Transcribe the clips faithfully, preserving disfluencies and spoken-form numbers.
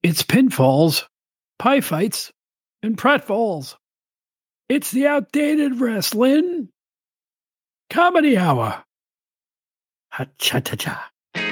It's pinfalls, pie fights, and pratfalls. It's the Outdated Wrestling Comedy Hour. Ha-cha-cha-cha.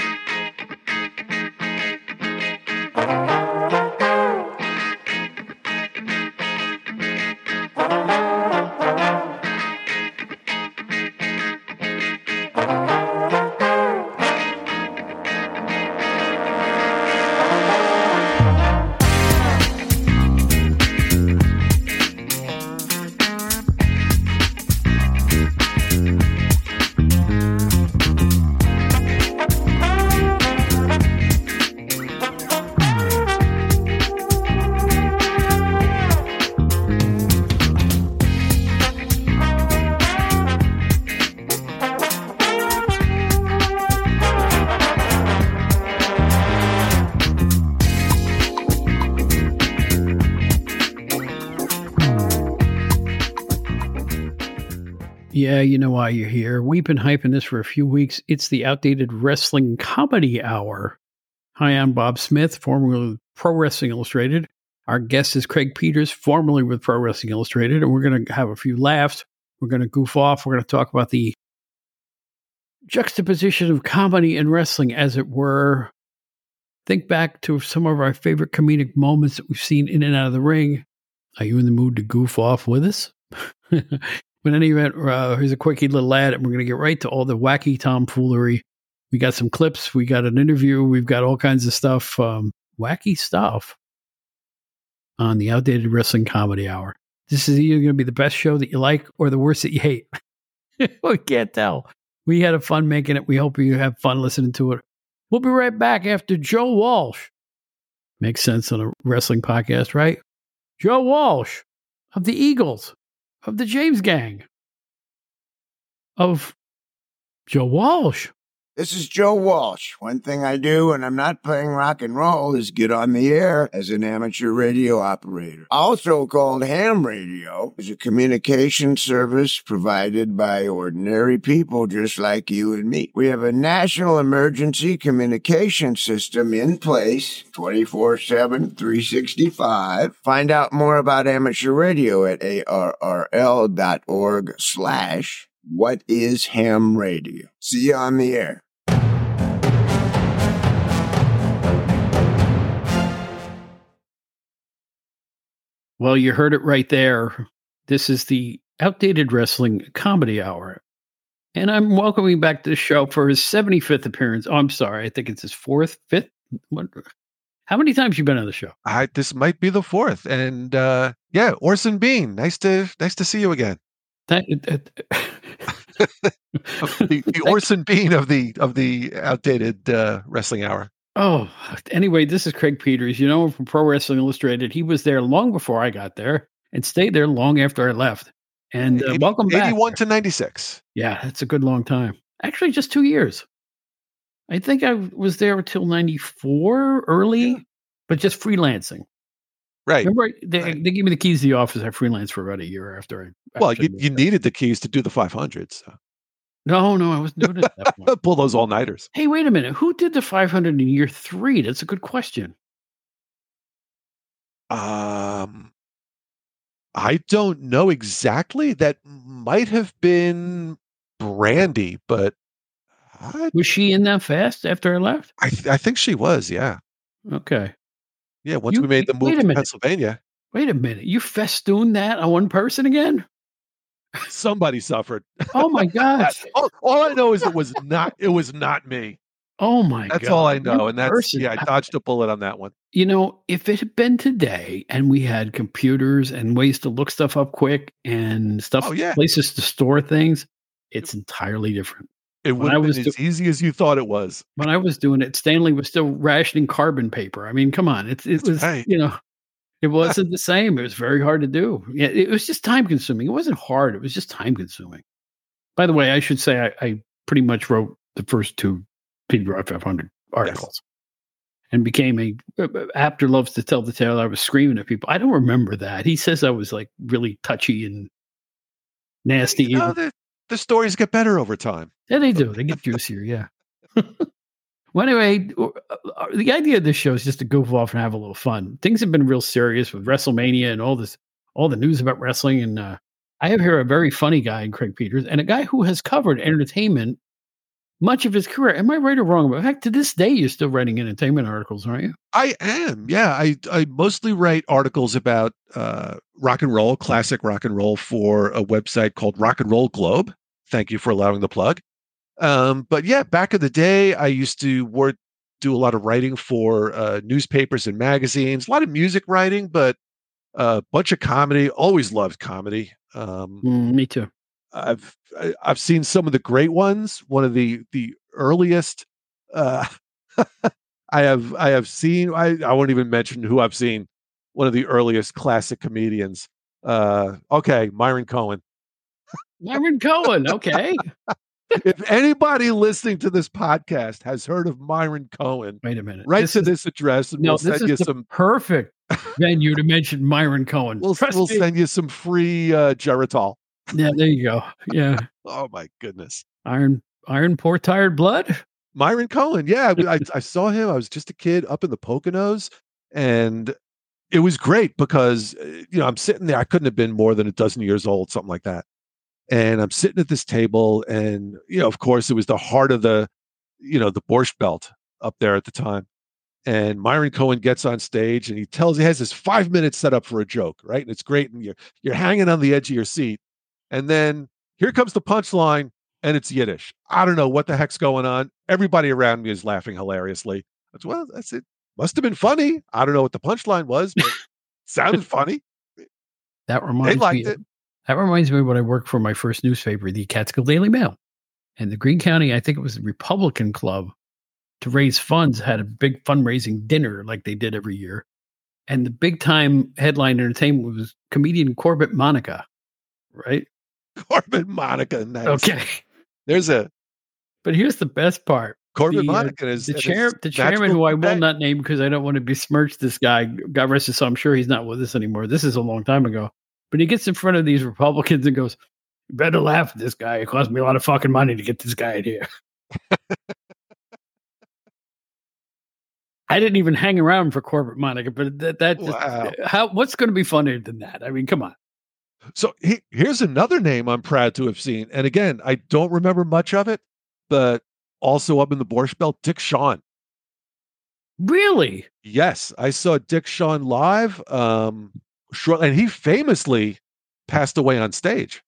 Yeah, you know why you're here. We've been hyping this for a few weeks. It's the Outdated Wrestling Comedy Hour. Hi, I'm Bob Smith, formerly with Pro Wrestling Illustrated. Our guest is Craig Peters, formerly with Pro Wrestling Illustrated, and we're going to have a few laughs. We're going to goof off. We're going to talk about the juxtaposition of comedy and wrestling, as it were. Think back to some of our favorite comedic moments that we've seen in and out of the ring. Are you in the mood to goof off with us? But in any event, uh, here's a quickie little ad, and we're going to get right to all the wacky tomfoolery. We got some clips. We got an interview. We've got all kinds of stuff, um, wacky stuff on the Outdated Wrestling Comedy Hour. This is either going to be the best show that you like or the worst that you hate. We can't tell. We had a fun making it. We hope you have fun listening to it. We'll be right back after Joe Walsh. Makes sense on a wrestling podcast, right? Joe Walsh of the Eagles. Of the James Gang. Of Joe Walsh. This is Joe Walsh. One thing I do when I'm not playing rock and roll is get on the air as an amateur radio operator. Also called ham radio, is a communication service provided by ordinary people just like you and me. We have a national emergency communication system in place twenty-four seven, three sixty-five. Find out more about amateur radio at arrl dot org slash what is ham radio. See you on the air. Well, you heard it right there. This is the Outdated Wrestling Comedy Hour. And I'm welcoming back to the show for his seventy-fifth appearance. Oh, I'm sorry. I think it's his fourth, fifth. What? How many times you been on the show? I, this might be the fourth. And uh, yeah, Orson Bean. Nice to nice to see you again. That, that, the, the Orson Bean of the of the Outdated uh, Wrestling Hour. Oh, anyway, this is Craig Peters. You know him from Pro Wrestling Illustrated. He was there long before I got there and stayed there long after I left. And uh, welcome back. eighty-one to ninety-six. Yeah, that's a good long time. Actually, just two years. I think I was there until ninety-four, early, yeah. But just freelancing. Right. Remember, they, right. they gave me the keys to the office. I freelanced for about a year after I. After well, you, you needed the keys to do the five hundred. So. No, no, I wasn't doing it at that point. Pull those all-nighters. Hey, wait a minute. Who did the five hundred in year three? That's a good question. Um, I don't know exactly. That might have been Brandy, but I, was she in that fast after I left? I, th- I think she was. Yeah. Okay. Yeah. Once you, we made the move to Pennsylvania. Wait a minute. You festooned that on one person again? Somebody suffered. Oh my gosh! all, all I know is it was not. It was not me. Oh my that's god! That's all I know, One and that's person. yeah. I dodged a bullet on that one. You know, if it had been today, and we had computers and ways to look stuff up quick and stuff, oh, yeah. places to store things, it's entirely different. It would have been as do- easy as you thought it was. When I was doing it, Stanley was still rationing carbon paper. I mean, come on, it's it that's was right. you know. It wasn't the same. It was very hard to do. Yeah, it was just time consuming. It wasn't hard. It was just time consuming. By the way, I should say I, I pretty much wrote the first two P W I five hundred articles yes. and became a, Apter loves to tell the tale. I was screaming at people. I don't remember that. He says I was like really touchy and nasty. You know, the, the stories get better over time. Yeah, they do. They get juicier. Yeah. Well, anyway, uh, the idea of this show is just to goof off and have a little fun. Things have been real serious with WrestleMania and all this, all the news about wrestling. And uh, I have here a very funny guy in Craig Peters and a guy who has covered entertainment much of his career. Am I right or wrong? In fact, to this day, you're still writing entertainment articles, aren't you? I am. Yeah. I, I mostly write articles about uh, rock and roll, classic rock and roll for a website called Rock and Roll Globe. Thank you for allowing the plug. Um, but yeah, back in the day, I used to work, do a lot of writing for uh, newspapers and magazines, a lot of music writing, but a bunch of comedy. Always loved comedy. Um, mm, me too. I've I've seen some of the great ones. One of the the earliest. Uh, I have I have seen. I I won't even mention who I've seen. One of the earliest classic comedians. Uh, okay, Myron Cohen. Myron Cohen. Okay. If anybody listening to this podcast has heard of Myron Cohen, wait a minute. Write this to is, this address and no, we'll this send you is the some perfect venue to mention Myron Cohen. We'll, we'll send you some free uh, Geritol. Yeah, there you go. Yeah. Oh my goodness. Iron, iron, poor tired blood. Myron Cohen. Yeah, I, I saw him. I was just a kid up in the Poconos, and it was great because you know I'm sitting there. I couldn't have been more than a dozen years old, something like that. And I'm sitting at this table, and you know, of course, it was the heart of the, you know, the Borscht Belt up there at the time. And Myron Cohen gets on stage, and he tells he has this five minutes set up for a joke, right? And it's great, and you're you're hanging on the edge of your seat. And then here comes the punchline, and it's Yiddish. I don't know what the heck's going on. Everybody around me is laughing hilariously. That's well, that's it. Must have been funny. I don't know what the punchline was, but it sounded funny. That reminds they liked me. It. That reminds me of when I worked for my first newspaper, the Catskill Daily Mail. And the Greene County, I think it was the Republican Club, to raise funds, had a big fundraising dinner like they did every year. And the big time headline entertainment was comedian Corbett Monica, right? Corbett Monica. Nice. Okay. There's a. But here's the best part. Corbett the, Monica uh, is the, chair, the chairman, who I will not name because I don't want to besmirch this guy. God rest his soul. I'm sure he's not with us anymore. This is a long time ago. But he gets in front of these Republicans and goes, "You better laugh at this guy. It cost me a lot of fucking money to get this guy in here." I didn't even hang around for Corbett Monica, but that, that just, wow. how, what's going to be funnier than that? I mean, come on. So he, here's another name I'm proud to have seen. And again, I don't remember much of it, but also up in the Borscht Belt, Dick Shawn. Really? Yes. I saw Dick Shawn live. Um, shortly, and he famously passed away on stage.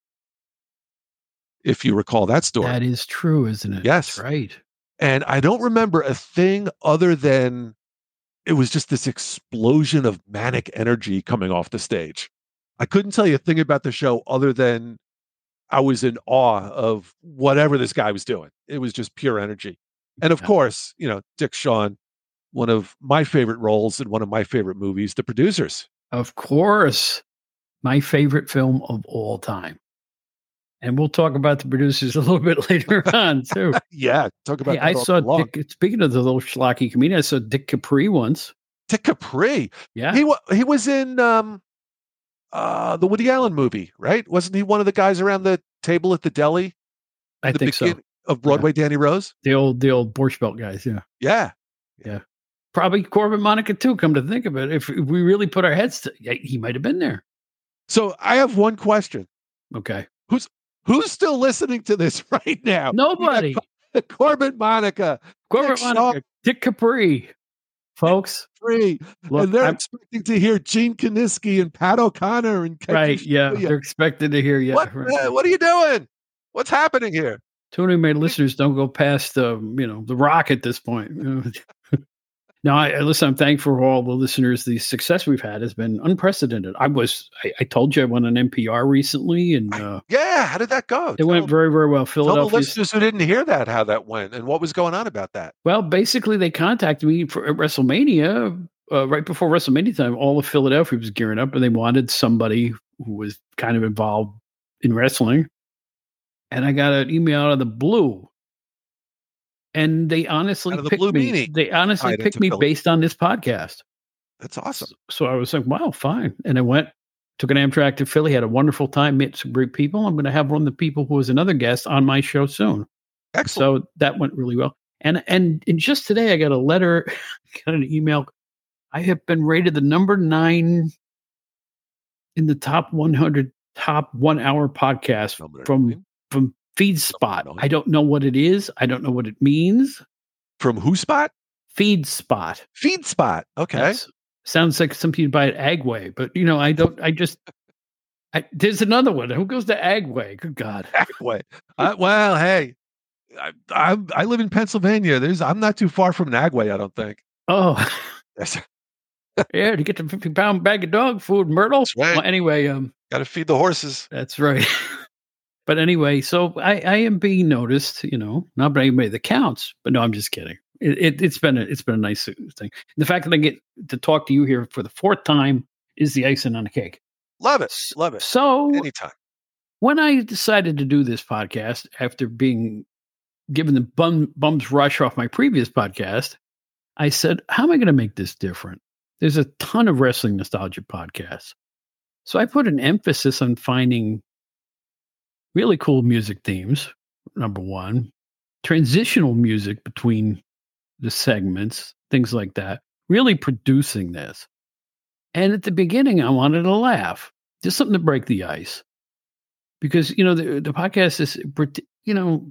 If you recall that story. That is true, isn't it? Yes. That's right. And I don't remember a thing other than it was just this explosion of manic energy coming off the stage. I couldn't tell you a thing about the show other than I was in awe of whatever this guy was doing. It was just pure energy. And of yeah. course, you know, Dick Shawn, one of my favorite roles in one of my favorite movies, The Producers. Of course, my favorite film of all time. And we'll talk about The Producers a little bit later on, too. yeah, talk about hey, that. I saw Dick, speaking of the little schlocky comedian, I saw Dick Capri once. Dick Capri? Yeah. He, he was in um, uh, the Woody Allen movie, right? Wasn't he one of the guys around the table at the deli? I the think so. Of Broadway, yeah. Danny Rose? The old the old Borscht Belt guys, yeah. Yeah. Yeah. Probably Corbett Monica, too, come to think of it. If, if we really put our heads to yeah, he might have been there. So I have one question. Okay. Who's Who's still listening to this right now? Nobody. Corbett Monica. Corbett Dick Monica. Shaw, Dick Capri. Folks. Capri. Look, and they're I'm, expecting to hear Gene Kiniski and Pat O'Connor. and Right, yeah. Julia. They're expected to hear, yeah. What, right. uh, what are you doing? What's happening here? Too many of my listeners don't go past, um, you know, The Rock at this point. Now, I, listen, I'm thankful for all the listeners. The success we've had has been unprecedented. I was, I, I told you I went on N P R recently. and uh, Yeah, how did that go? It tell went very, very well. Philadelphia. Tell the listeners who didn't hear that, how that went and what was going on about that. Well, basically, they contacted me for at WrestleMania, uh, right before WrestleMania time. All of Philadelphia was gearing up, and they wanted somebody who was kind of involved in wrestling. And I got an email out of the blue. And they honestly the picked me. Meanie. They honestly picked me Philly. based on this podcast. That's awesome. So, so I was like, wow, fine. And I went, took an Amtrak to Philly, had a wonderful time, met some great people. I'm going to have one of the people who was another guest on my show soon. Excellent. So that went really well. And, and and just today, I got a letter, got an email. I have been rated the number nine in the top one hundred top one hour podcast Number from nine? from FeedSpot. Number nine. I don't know what it is. I don't know what it means. From who spot? FeedSpot. Feed spot. Okay. Yes. Sounds like something you'd buy at Agway, but you know, I don't. I just. I, there's another one. Who goes to Agway? Good God. Agway. I, well, hey, I, I I live in Pennsylvania. There's I'm not too far from an Agway, I don't think. Oh, Yes. yeah, to get the fifty pound bag of dog food, Myrtle. That's right. Well, anyway, um, Got to feed the horses. that's right. But anyway, so I, I am being noticed, you know, not by anybody that counts, but no, I'm just kidding. It, it, it's been a, it's been a nice thing. The fact that I get to talk to you here for the fourth time is the icing on the cake. Love it. Love it. So Anytime. when I decided to do this podcast after being given the bum, bum's rush off my previous podcast, I said, how am I going to make this different? There's a ton of wrestling nostalgia podcasts. So I put an emphasis on finding really cool music themes, number one, transitional music between the segments, things like that, really producing this. And at the beginning, I wanted to laugh, just something to break the ice. Because, you know, the, the podcast is, you know,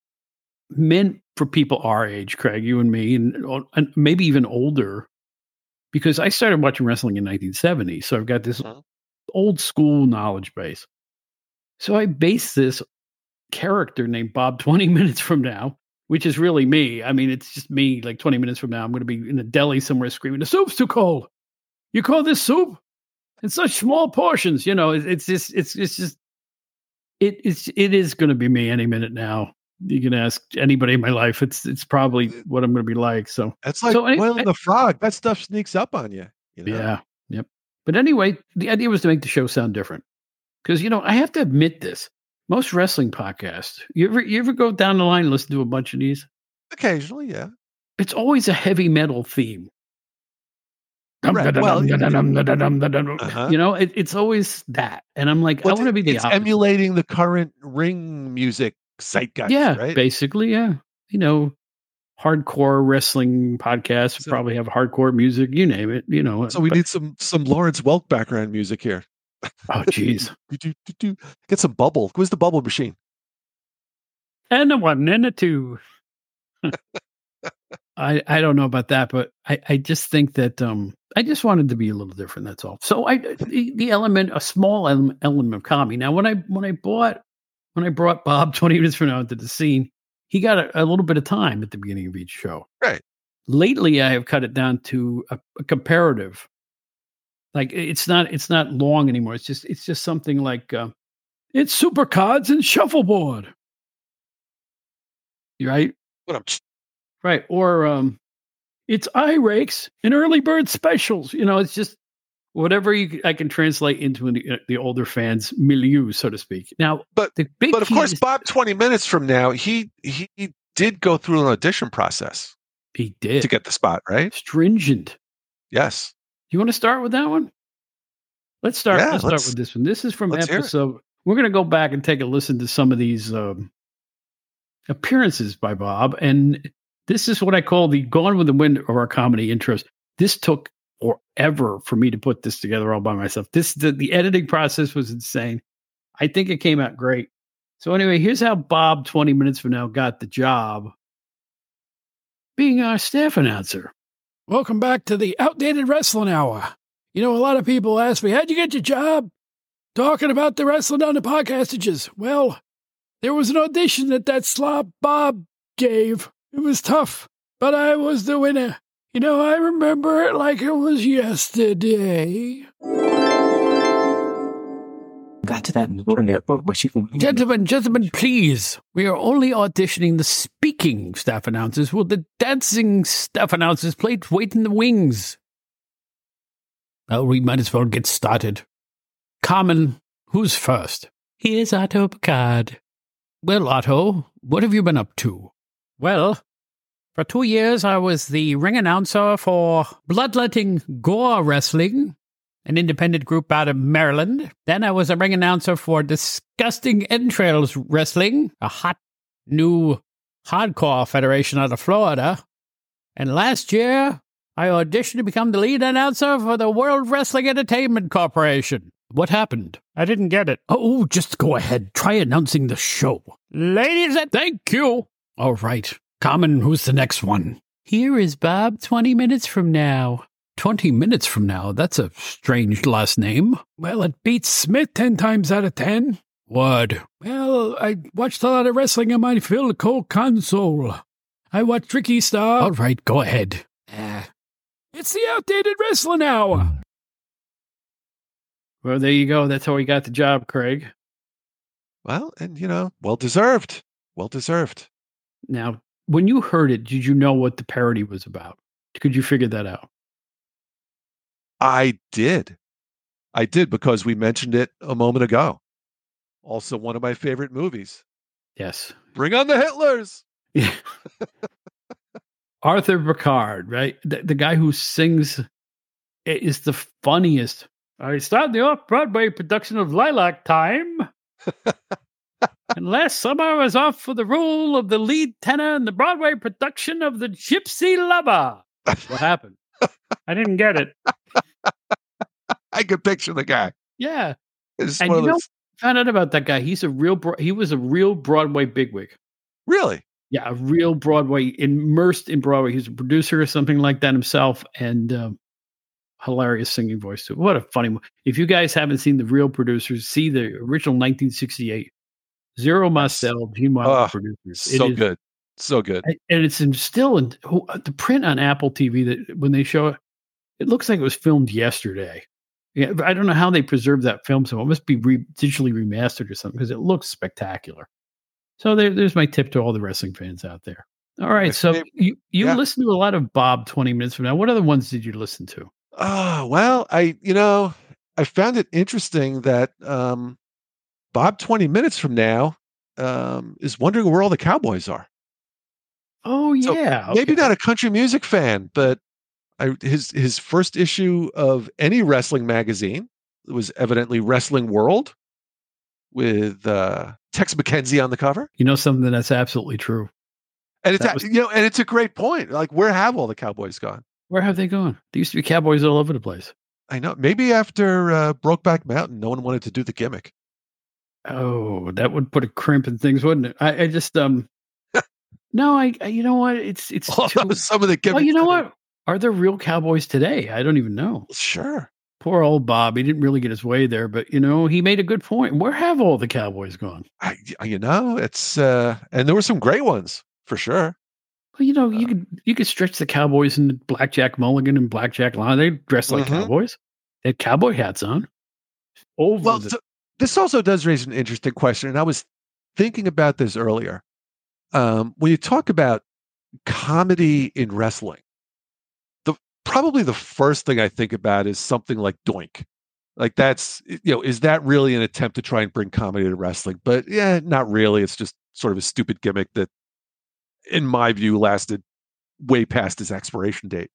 meant for people our age, Craig, you and me, and, and maybe even older. Because I started watching wrestling in nineteen seventy. So I've got this Mhm. old school knowledge base. So I based this character named Bob twenty minutes from now, which is really me. I mean, it's just me like twenty minutes from now. I'm going to be in a deli somewhere screaming, the soup's too cold. You call this soup? In such small portions, you know, it, it's just, it's, it's just, it, it's, it is going to be me any minute now. You can ask anybody in my life. It's, it's probably what I'm going to be like. So It's like So any- Will and the Frog. That stuff sneaks up on you. you know? yeah, yep. But anyway, the idea was to make the show sound different. Because, you know, I have to admit this. Most wrestling podcasts, you ever you ever go down the line and listen to a bunch of these? Occasionally, yeah. It's always a heavy metal theme. Right. Well, Uh-huh. You know, it, it's always that. And I'm like, Well, I want to be the it's opposite. emulating the current ring music zeitgeist, Yeah, right? basically, yeah. You know, hardcore wrestling podcasts So- probably have hardcore music, you name it, you know. So we but- need some some Lawrence Welk background music here. Oh, jeez. Get some bubble. Where's the bubble machine? And a one and a two. I, I don't know about that, but I, I just think that um I just wanted to be a little different. That's all. So I the, the element, a small element, element of comedy. Now when I when I bought when I brought Bob twenty minutes from now into the scene, he got a, a little bit of time at the beginning of each show. Right. Lately, I have cut it down to a, a comparative. Like it's not it's not long anymore. It's just it's just something like uh, it's super cards and shuffleboard. Right. What I'm Right. Or um, it's eye rakes and early bird specials. You know, it's just whatever you, I can translate into the, the older fans' milieu, so to speak. Now, But- the big But of key course, is- Bob twenty minutes from now, he he did go through an audition process he did to get the spot, right? stringent. Yes. You want to start with that one? Let's start. Yeah, let's start let's- with this one. This is from let's hear it. episode. We're going to go back and take a listen to some of these um, appearances by Bob, and this is what I call the Gone with the Wind of our comedy intros. This took forever for me to put this together all by myself. This the, the editing process was insane. I think it came out great. So anyway, here's how Bob twenty minutes from now got the job being our staff announcer. Welcome back to the Outdated Wrestling Hour. You know, a lot of people ask me, how'd you get your job? Talking about the wrestling on the podcastages. Well, there was an audition that that slob Bob gave. It was tough, but I was the winner. You know, I remember it like it was yesterday. Got to that. Gentlemen, gentlemen, please. We are only auditioning the speaking staff announcers. Will the dancing staff announcers plate wait in the wings? Well, we might as well get started. Carmen, who's first? Here's Otto Picard. Well, Otto, what have you been up to? Well, for two years I was the ring announcer for Bloodletting Gore Wrestling, an independent group out of Maryland. Then I was a ring announcer for Disgusting Entrails Wrestling, a hot new Hardcore Federation out of Florida. And last year, I auditioned to become the lead announcer for the World Wrestling Entertainment Corporation. What happened? I didn't get it. Oh, just go ahead. Try announcing the show. Ladies and thank you. All right. Carmen, who's the next one? Here is Bob twenty minutes from now. twenty minutes from now? That's a strange last name. Well, it beats Smith ten times out of ten. What? Well, I watched a lot of wrestling on my Philco console. I watched Tricky Star. All right, go ahead. Uh, it's the Outdated Wrestling Hour. Well, there you go. That's how he got the job, Craig. Well, and, you know, well-deserved. Well-deserved. Now, when you heard it, did you know what the parody was about? Could you figure that out? I did. I did because we mentioned it a moment ago. Also one of my favorite movies. Yes. Bring on the Hitlers. Yeah. Arthur Picard, right? The, the guy who sings is the funniest. I started the off-Broadway production of Lilac Time. And last summer I was off for the role of the lead tenor in the Broadway production of The Gypsy Lover. What happened? I didn't get it. I could picture the guy. Yeah. It's and you know, found out about that guy. He's a real, he was a real Broadway bigwig. Really? Yeah, a real Broadway, immersed in Broadway. He's a producer or something like that himself, and um, hilarious singing voice too. What a funny one. If you guys haven't seen The Real Producers, see the original nineteen sixty-eight. Zero Mostel, Gene Wilder oh, producers. So it good. So good. Is, and it's in, still in the print on Apple T V that when they show it, it looks like it was filmed yesterday. Yeah, I don't know how they preserved that film, so it must be re- digitally remastered or something because it looks spectacular. So there, there's my tip to all the wrestling fans out there. All right, so you, you yeah. listen to a lot of Bob twenty minutes from now. What other ones did you listen to? Oh, well, I, you know, I found it interesting that um, Bob twenty minutes from now um, is wondering where all the Cowboys are. Oh, yeah. So maybe okay. not a country music fan, but I, his his first issue of any wrestling magazine was evidently Wrestling World with uh, Tex McKenzie on the cover. You know something that's absolutely true. And it's was, you know, and it's a great point. Like, where have all the Cowboys gone? Where have they gone? There used to be Cowboys all over the place. I know. Maybe after uh, Brokeback Mountain, no one wanted to do the gimmick. Oh, that would put a crimp in things, wouldn't it? I, I just um, no, I, I you know what? It's it's too, some of the gimmicks. Well, you know what? Are there real Cowboys today? I don't even know. Sure. Poor old Bob. He didn't really get his way there, but, you know, he made a good point. Where have all the Cowboys gone? I, you know, it's, uh, and there were some great ones for sure. Well, you know, you uh, could you could stretch the Cowboys in Blackjack Mulligan and Blackjack Line. They dressed like mm-hmm. cowboys. They had cowboy hats on. Over well, the- so this also does raise an interesting question. And I was thinking about this earlier. Um, when you talk about comedy in wrestling, probably the first thing I think about is something like Doink. Like that's, you know, is that really an attempt to try and bring comedy to wrestling? But yeah, not really. It's just sort of a stupid gimmick that, in my view, lasted way past its expiration date.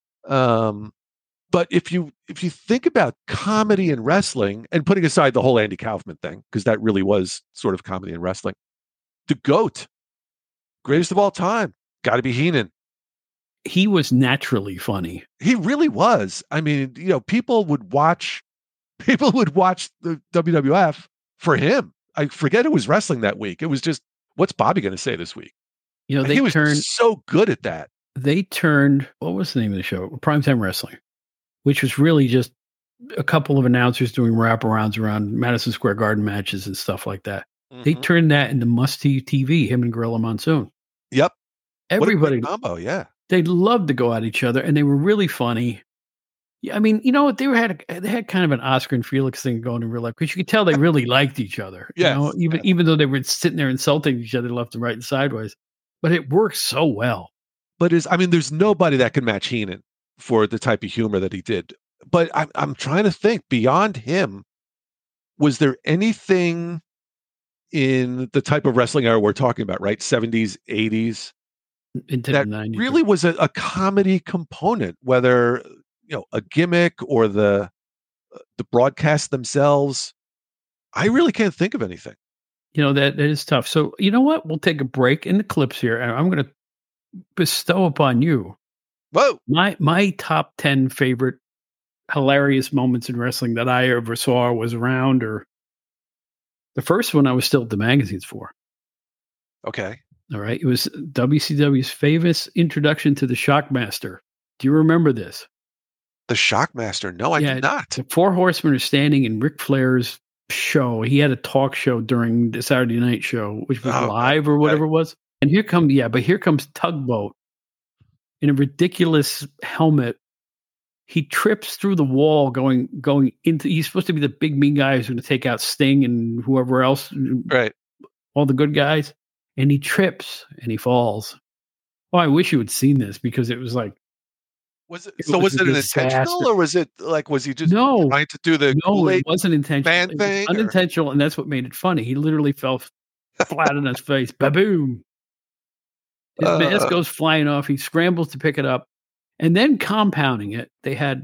Um, but if you if you think about comedy in wrestling, and putting aside the whole Andy Kaufman thing, because that really was sort of comedy in wrestling, the GOAT, greatest of all time, got to be Heenan. He was naturally funny. He really was. I mean, you know, people would watch, people would watch the W W F for him. I forget who was wrestling that week. It was just, what's Bobby going to say this week? You know, and they he was turned so good at that. They turned, what was the name of the show? Primetime Wrestling, which was really just a couple of announcers doing wraparounds around Madison Square Garden matches and stuff like that. Mm-hmm. They turned that into must-see T V, him and Gorilla Monsoon. Yep. Everybody. What a combo, yeah. They loved to go at each other, and they were really funny. Yeah, I mean, you know what? They were had a, they had kind of an Oscar and Felix thing going in real life because you could tell they really liked each other. Yes, you know, even yes. even though they were sitting there insulting each other left and right and sideways, but it worked so well. But is I mean, there's nobody that can match Heenan for the type of humor that he did. But I'm I'm trying to think beyond him. Was there anything in the type of wrestling era we're talking about, right? seventies, eighties. Into that the nineties. Really was a, a comedy component, whether you know a gimmick or the the broadcast themselves. I really can't think of anything. You know, that, that is tough. So, you know what? We'll take a break in the clips here, and I'm going to bestow upon you Whoa. my my top ten favorite hilarious moments in wrestling that I ever saw or was around. Or the first one I was still at the magazines for. Okay. All right. It was W C W's famous introduction to the Shockmaster. Do you remember this? The Shockmaster? No, I Yeah, did not. The Four Horsemen are standing in Ric Flair's show. He had a talk show during the Saturday Night Show, which was Oh, live or whatever right. it was. And here comes, yeah, but here comes Tugboat in a ridiculous helmet. He trips through the wall going going into, he's supposed to be the big mean guy who's going to take out Sting and whoever else, Right. all the good guys. And he trips and he falls. Oh, I wish you had seen this, because it was like, Was it, It so was was a it an intentional, disaster. or was it like, was he just No. trying to do the no, Kool-Aid it wasn't intentional. man It was thing, or- unintentional, and that's what made it funny. He literally fell f- flat on his face. Ba-boom. His Uh. mask goes flying off. He scrambles to pick it up. And then compounding it, they had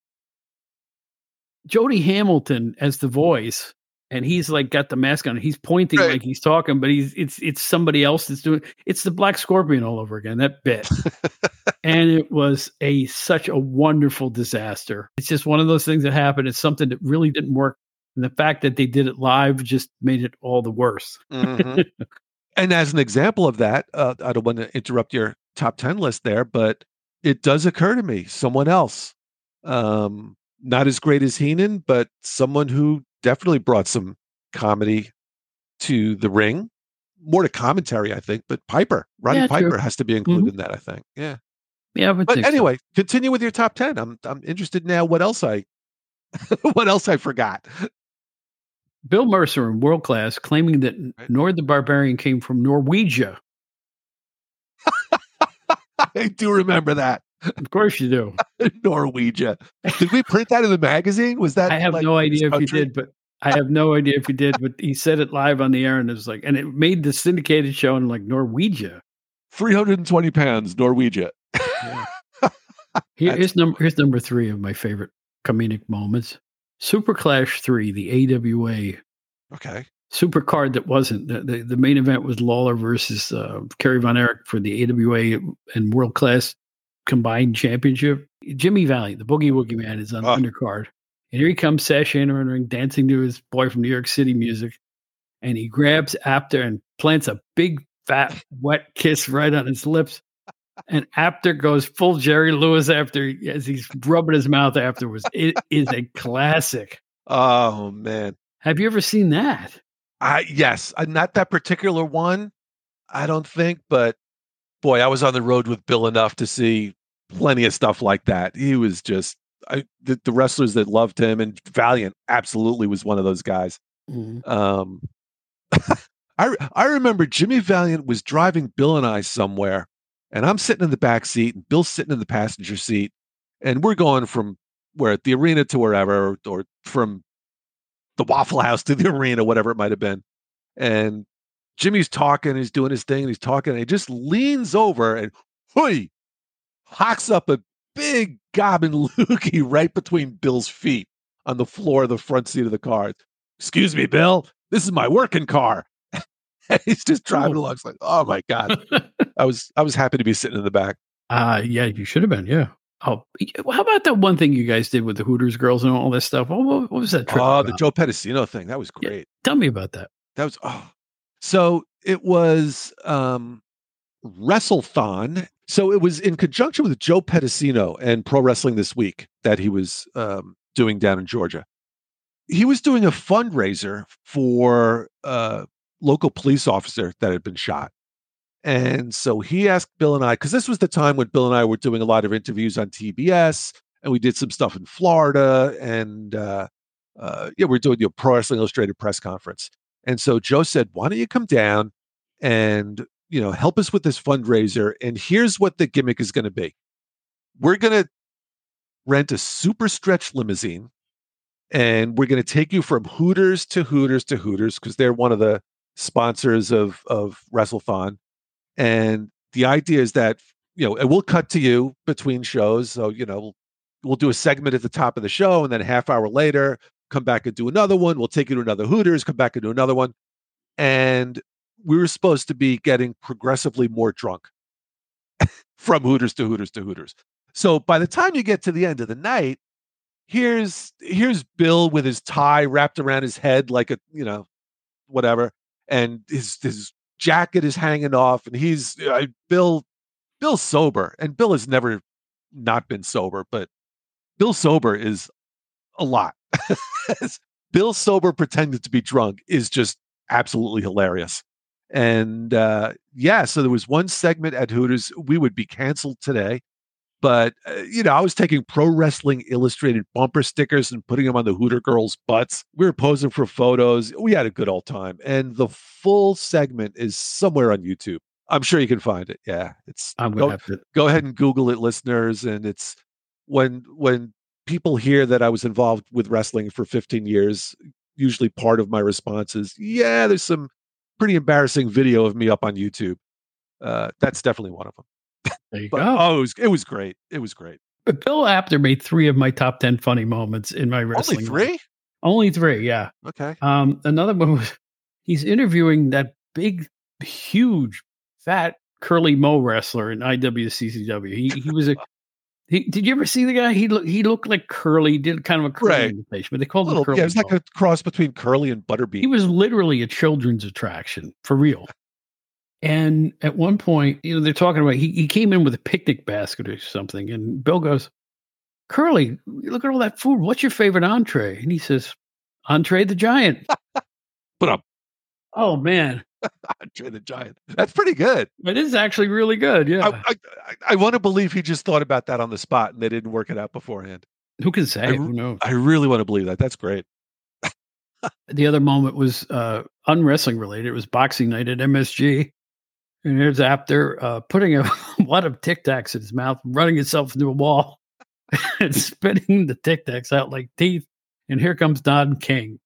Jody Hamilton as the voice, and he's like got the mask on. He's pointing Right. like he's talking, but he's it's it's somebody else that's doing. It's the Black Scorpion all over again. That bit, and it was a such a wonderful disaster. It's just one of those things that happened. It's something that really didn't work, and the fact that they did it live just made it all the worse. Mhm. And as an example of that, uh, I don't want to interrupt your top ten list there, but it does occur to me, someone else, um, not as great as Heenan, but someone who definitely brought some comedy to the ring, more to commentary, I think, but Piper, Roddy Yeah, Piper true. has to be included Mhm. in that, I think. Yeah. Yeah, but, But anyway, continue with your top ten. I'm I'm interested now what else I what else I forgot. Bill Mercer in World Class claiming that Right. Nord the Barbarian came from Norwegia. I do remember that. Of course you do. Norwegia. Did we print that in the magazine? Was that I have like, no this idea if he country? did, but I have no idea if he did, but he said it live on the air, and it was like, and it made the syndicated show in like Norwegia. three hundred twenty pounds, Norwegia. Yeah. Here, here's number here's number three of my favorite comedic moments. Super Clash three, the A W A Okay. super card that wasn't. The, the, the main event was Lawler versus uh, Kerry Von Erich for the A W A and World Class combined championship. Jimmy Valiant, the Boogie Woogie Man, is on the Oh. undercard. And here he comes sashaying in the ring, dancing to his boy from New York City music. And he grabs Apter and plants a big, fat, wet kiss right on his lips. And Apter goes full Jerry Lewis after as he's rubbing his mouth afterwards. It is a classic. Oh man. Have you ever seen that? I yes, uh, not that particular one, I don't think, but boy, I was on the road with Bill enough to see plenty of stuff like that. He was just I, the, the wrestlers that loved him, and Valiant absolutely was one of those guys. Mhm. Um, I I remember Jimmy Valiant was driving Bill and I somewhere, and I'm sitting in the back seat, and Bill's sitting in the passenger seat, and we're going from where at the arena to wherever, or, or from the Waffle House to the arena, whatever it might have been. And Jimmy's talking, he's doing his thing, and he's talking, and he just leans over and hooey, hocks up a big gobbin loogie right between Bill's feet on the floor of the front seat of the car. Excuse me, Bill, this is my working car. And he's just driving Oh. along. It's like, oh my God. I was I was happy to be sitting in the back. Uh, yeah, you should have been. Yeah. Oh, how about that one thing you guys did with the Hooters girls and all this stuff? What, what, what was that trip Oh, the about? Joe Pedicino thing. That was Yeah. great. Tell me about that. That was oh. So it was um WrestleThon. So it was in conjunction with Joe Pedicino and Pro Wrestling This Week that he was um, doing down in Georgia. He was doing a fundraiser for a local police officer that had been shot. And so he asked Bill and I, because this was the time when Bill and I were doing a lot of interviews on T B S, and we did some stuff in Florida, and uh, uh, yeah, we we're doing the Pro Wrestling Illustrated press conference. And so Joe said, "Why don't you come down and you know help us with this fundraiser? And here's what the gimmick is going to be: we're going to rent a super stretch limousine, and we're going to take you from Hooters to Hooters to Hooters because they're one of the sponsors of of WrestleThon. And the idea is that, you know, and we'll cut to you between shows. So, you know, we'll, we'll do a segment at the top of the show, and then a half hour later, come back and do another one. We'll take you to another Hooters, come back and do another one. and we were supposed to be getting progressively more drunk from Hooters to Hooters to Hooters. So by the time you get to the end of the night, here's here's Bill with his tie wrapped around his head like a, you know, whatever, and his his jacket is hanging off, and he's uh, Bill Bill's sober, and Bill has never not been sober, but Bill sober is a lot. Bill sober pretending to be drunk is just absolutely hilarious. And uh, yeah, so there was one segment at Hooters. We would be canceled today. But, uh, you know, I was taking Pro Wrestling Illustrated bumper stickers and putting them on the Hooter girls' butts. We were posing for photos. We had a good old time. And the full segment is somewhere on YouTube. I'm sure you can find it. Yeah. It's I'm go, gonna have to go ahead and Google it, listeners. And it's when when people hear that I was involved with wrestling for fifteen years, usually part of my response is, yeah, there's some pretty embarrassing video of me up on YouTube. Uh, that's definitely one of them. There you But, go. oh, it was, it was great. It was great. But Bill Apter made three of my top ten funny moments in my wrestling. Only three? Life. Only three, yeah. Okay. Um, another one was he's interviewing that big, huge, fat, curly Mo wrestler in I W C C W. He he was a. He, did you ever see the guy? He looked he looked like Curly. Did kind of a Curly Right. imitation, but they called Little, him Curly. yeah, it's like Mo. a cross between Curly and Butterbean. He was literally a children's attraction for real. And at one point, you know, they're talking about he, he came in with a picnic basket or something, and Bill goes, "Curly, look at all that food. What's your favorite entree?" And he says, "Andre the Giant." But um, Oh man, Andre the Giant. That's pretty good. it is actually really good. Yeah, I, I, I, I want to believe he just thought about that on the spot and they didn't work it out beforehand. who can say? I, Who knows? I really want to believe that. That's great. The other moment was uh, unwrestling related. It was boxing night at M S G. And there's Apter uh, putting a lot of Tic Tacs in his mouth, running himself into a wall, and spitting the Tic Tacs out like teeth. And here comes Don King.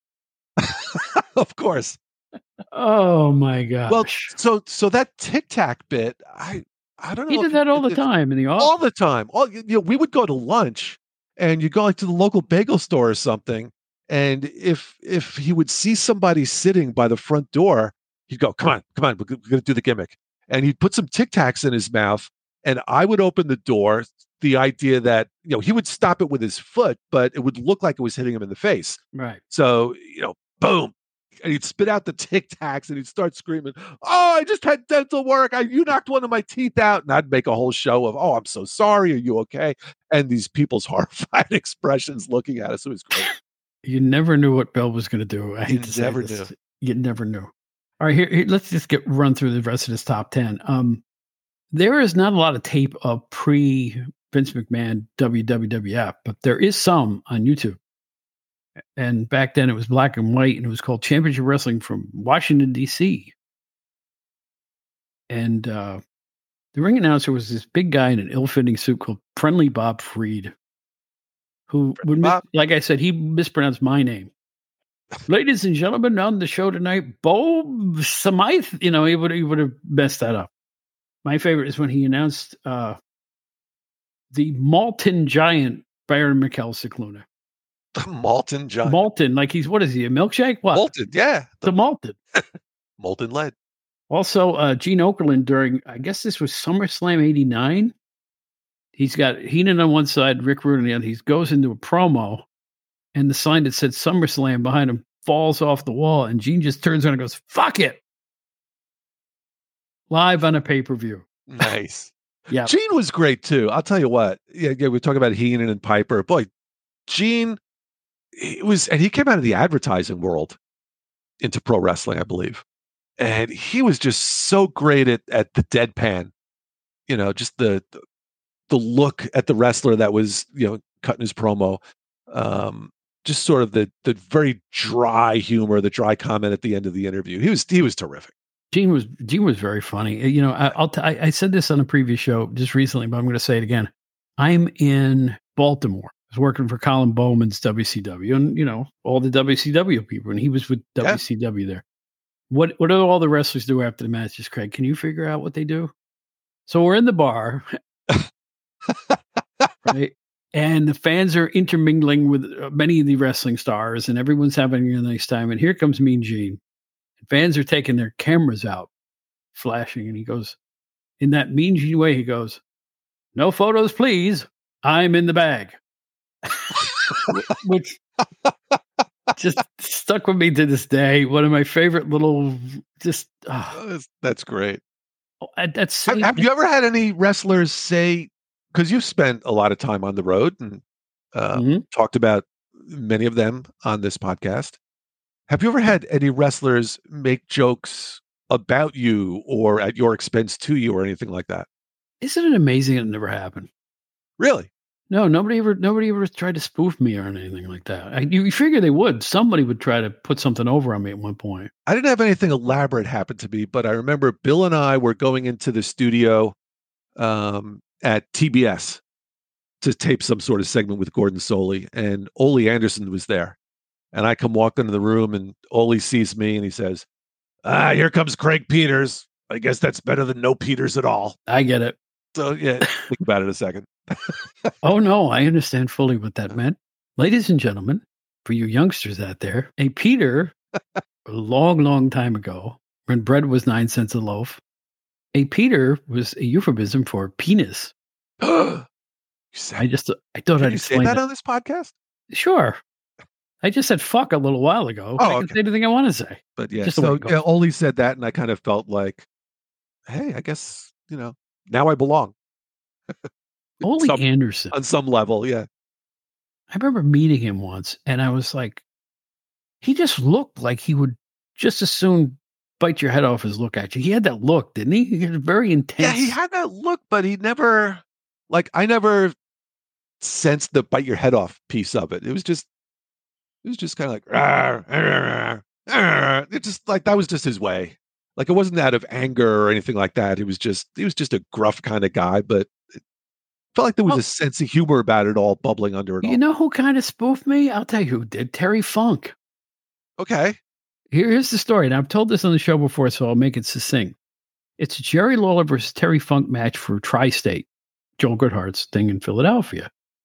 Of course. Oh my gosh! Well, so so that Tic Tac bit, I I don't know. He if did that all the if- time in the office. all the time. All you know, we would go to lunch, and you go like to the local bagel store or something, and if if he would see somebody sitting by the front door, he'd go, "Come on, come on, we're going to do the gimmick," and he'd put some Tic Tacs in his mouth, and I would open the door. The idea that, you know, he would stop it with his foot, but it would look like it was hitting him in the face. Right. So, you know, boom. And he'd spit out the Tic Tacs and he'd start screaming, "Oh, I just had dental work. I, you knocked one of my teeth out." And I'd make a whole show of, "Oh, I'm so sorry. Are you okay?" And these people's horrified expressions looking at us. It was great. You never knew what Bill was going to do. I hate You to say never this. knew. You never knew. All right, here, here let's just get run through the rest of this top ten. Um, there is not a lot of tape of pre Vince McMahon W W F, but there is some on YouTube. And back then it was black and white, and it was called Championship Wrestling from Washington, D C. And uh, the ring announcer was this big guy in an ill-fitting suit called Friendly Bob Freed, who would, mis- Bob. like I said, he mispronounced my name. Ladies and gentlemen, on the show tonight, Bo Smythe. You know, he would he would have messed that up. My favorite is when he announced uh, the Malton Giant, Baron Mikel Cicluna. The Malton Giant. Malton, like he's, what is he, a milkshake? What? Malton, yeah. The Malton. Molten lead. Also, uh, Gene Okerlund during, I guess this was SummerSlam eighty-nine. He's got Heenan on one side, Rick Rude on the other. He goes into a promo, and the sign that said SummerSlam behind him falls off the wall, and Gene just turns around and goes, "Fuck it." Live on a pay-per-view. Nice. Yeah. Gene was great too. I'll tell you what. Yeah, yeah, we're talking about Heenan and Piper. Boy, Gene, it was, and he came out of the advertising world into pro wrestling, I believe. And he was just so great at at the deadpan. You know, just the the, the look at the wrestler that was, you know, cutting his promo. Um, just sort of the the very dry humor, the dry comment at the end of the interview. He was he was terrific. Gene was Gene was very funny. You know, I, I'll t- I, I said this on a previous show just recently, but I'm going to say it again. I'm in Baltimore. I was working for Colin Bowman's W C W, and you know all the W C W people, and he was with W C W yeah. there. What what do all the wrestlers do after the matches, Craig? Can you figure out what they do? So we're in the bar, right? And the fans are intermingling with many of the wrestling stars, and everyone's having a nice time. And here comes Mean Gene. Fans are taking their cameras out, flashing, and he goes, in that mean way, he goes, "No photos, please. I'm in the bag." Which just stuck with me to this day. One of my favorite little, just oh, that's, that's great. That's have, have you ever had any wrestlers say, because you've spent a lot of time on the road and uh, mm-hmm. talked about many of them on this podcast. Have you ever had any wrestlers make jokes about you or at your expense to you or anything like that? Isn't it amazing it never happened? Really? No, nobody ever nobody ever tried to spoof me or anything like that. I, you figure they would. Somebody would try to put something over on me at one point. I didn't have anything elaborate happen to me, but I remember Bill and I were going into the studio um, at T B S to tape some sort of segment with Gordon Soley, and Ole Anderson was there. And I come walk into the room, and Ole sees me, and he says, "Ah, here comes Craig Peters. I guess that's better than no Peters at all." I get it. So, yeah, think about it a second. Oh, no, I understand fully what that meant. Ladies and gentlemen, for you youngsters out there, a Peter, a long, long time ago, when bread was nine cents a loaf, a Peter was a euphemism for penis. I just, I thought Can I'd you explain say that it. on this podcast? Sure. I just said fuck a little while ago. Oh, I can okay. say anything I want to say. But yeah, Just the way so it goes. yeah, Ole said that, and I kind of felt like, hey, I guess, you know, now I belong. Ole Some- Anderson. On some level, yeah. I remember meeting him once, and I was like, he just looked like he would just as soon bite your head off as look at you. He had that look, didn't he? He had very intense. Yeah, he had that look, but he never, like, I never sensed the bite your head off piece of it. It was just, it was just kind of like, "Rawr, rawr, rawr." It just like, that was just his way. Like, it wasn't out of anger or anything like that. It was just, he was just a gruff kind of guy, but it felt like there was Well, a sense of humor about it all, bubbling under it all. You know who kind of spoofed me? I'll tell you who did. Terry Funk. Okay. Here, here's the story. And I've told this on the show before, so I'll make it succinct. It's a Jerry Lawler versus Terry Funk match for Tri-State, Joel Goodhart's thing in Philadelphia.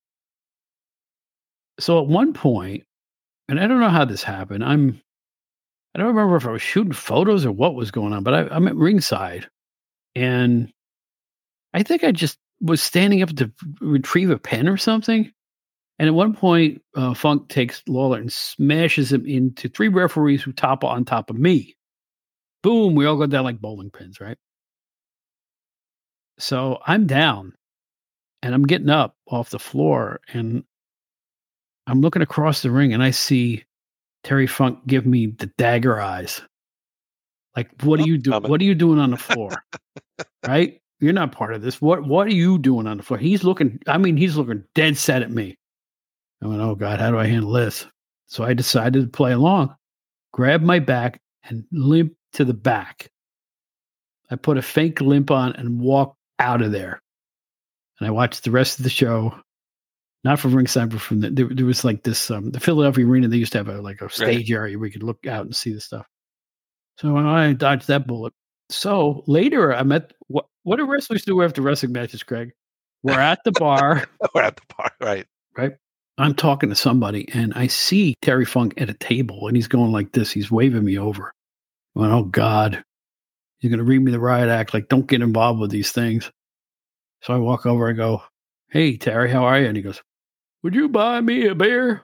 So at one point, and I don't know how this happened, I'm, I don't remember if I was shooting photos or what was going on, but I, I'm at ringside, and I think I just was standing up to retrieve a pen or something. And at one point, uh, Funk takes Lawler and smashes him into three referees who topple on top of me. Boom, we all go down like bowling pins, right? So I'm down, and I'm getting up off the floor, and I'm looking across the ring, and I see Terry Funk give me the dagger eyes. Like, what are you doing? What are you doing on the floor? Right? You're not part of this. What What are you doing on the floor? He's looking, I mean, he's looking dead set at me. I went, oh God, how do I handle this? So I decided to play along, grab my back and limp to the back. I put a fake limp on and walked out of there. And I watched the rest of the show, not from ringside, but from the, there, there was like this, um, the Philadelphia Arena, they used to have a, like a stage right. area where you could look out and see the stuff. So I dodged that bullet. So later I met, what, what do wrestlers do after wrestling matches, Craig? We're at the bar. We're at the bar, right. Right. I'm talking to somebody, and I see Terry Funk at a table, and he's going like this. He's waving me over. I went, oh, God. He's going to read me the riot act, like, don't get involved with these things. So I walk over, I go, hey, Terry, how are you? And he goes, would you buy me a beer?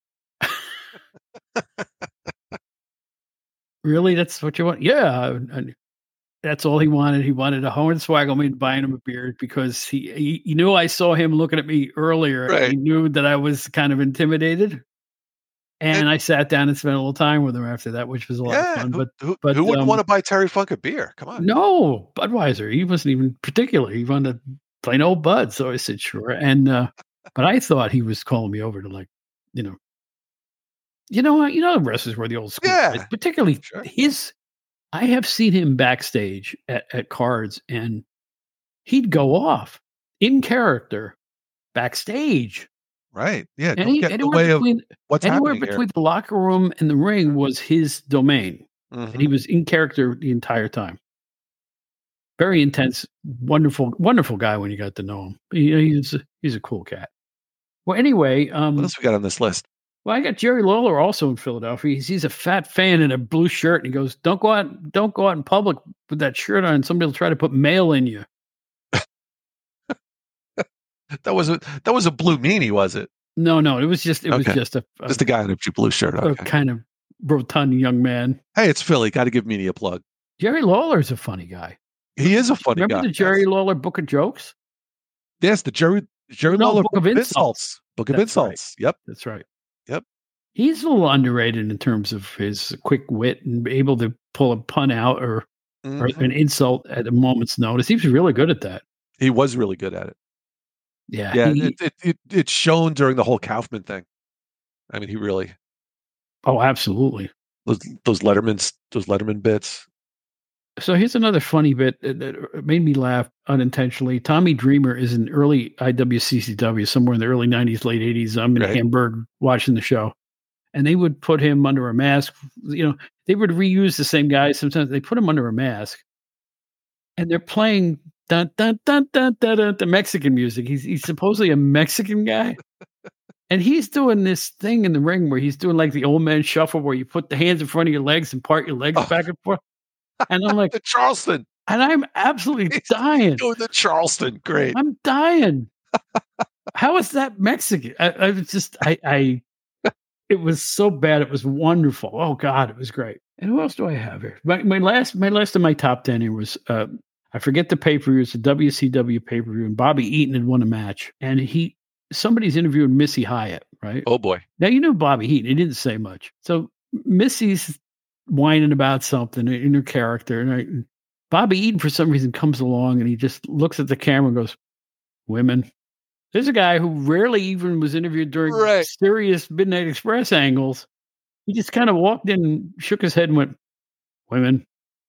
Really? That's what you want? Yeah. And that's all he wanted. He wanted a hornswoggle me buying him a beer because he, he, he knew I saw him looking at me earlier. Right. And he knew that I was kind of intimidated. And, and I sat down and spent a little time with him after that, which was a lot yeah, of fun. But who, but who wouldn't um, want to buy Terry Funk a beer? Come on. No, Budweiser. He wasn't even particular. He wanted plain old Bud. So I said, sure. And, uh, but I thought he was calling me over to, like, you know, you know, you know, the wrestlers were the old school yeah, guys, particularly sure. his. I have seen him backstage at, at cards, and he'd go off in character backstage. Right. Yeah. Any, don't get anywhere the way between, of what's anywhere happening between here. the locker room and the ring was his domain. Mm-hmm. And he was in character the entire time. Very intense, wonderful, wonderful guy when you got to know him. He, he's, a, he's a cool cat. Well, anyway. Um, what else we got on this list? Well, I got Jerry Lawler also in Philadelphia. He's, he's a fat fan in a blue shirt, and he goes, "Don't go out, don't go out in public with that shirt on. Somebody will try to put mail in you." That was a that was a blue meanie, was it? No, no, it was just it Okay. was just a, a Just a guy in a blue shirt. a Okay. kind of rotund young man. Hey, it's Philly. Got to give Meanie a plug. Jerry Lawler's a funny guy. He is a funny Remember guy. the Jerry yes. Lawler Book of Jokes? Yes, the Jerry Jerry No, Lawler Book of Insults. Book of That's right. Insults. Yep. That's right. Yep. He's a little underrated in terms of his quick wit and able to pull a pun out or, or Mhm. an insult at a moment's notice. He was really good at that. He was really good at it. Yeah. Yeah, he- it, it it it's shown during the whole Kaufman thing. I mean, he really oh, absolutely. those those Letterman's those Letterman bits. So here's another funny bit that, that made me laugh unintentionally. Tommy Dreamer is in early I W C C W, somewhere in the early nineties, late eighties. I'm in Right. Hamburg watching the show. And they would put him under a mask. You know, they would reuse the same guy. Sometimes they put him under a mask. And they're playing dun, dun, dun, dun, dun, dun, the Mexican music. He's, he's supposedly a Mexican guy. And he's doing this thing in the ring where he's doing like the old man shuffle where you put the hands in front of your legs and part your legs Oh. back and forth. And I'm like, The Charleston. and I'm absolutely dying. Doing the Charleston. Great. I'm dying. How is that Mexican? I, I was just, I, I, it was so bad. It was wonderful. Oh God, it was great. And who else do I have here? My, my last, my last of my top ten here was, uh, I forget the pay per view. It's a W C W pay per view, and Bobby Eaton had won a match, and he, somebody's interviewing Missy Hyatt, right? Oh boy. Now you know Bobby Eaton. He didn't say much. So Missy's whining about something in her character, and I, Bobby Eaton for some reason comes along and he just looks at the camera and goes, "Women." There's a guy who rarely even was interviewed during Right. serious Midnight Express angles. He just kind of walked in, shook his head, and went, "Women."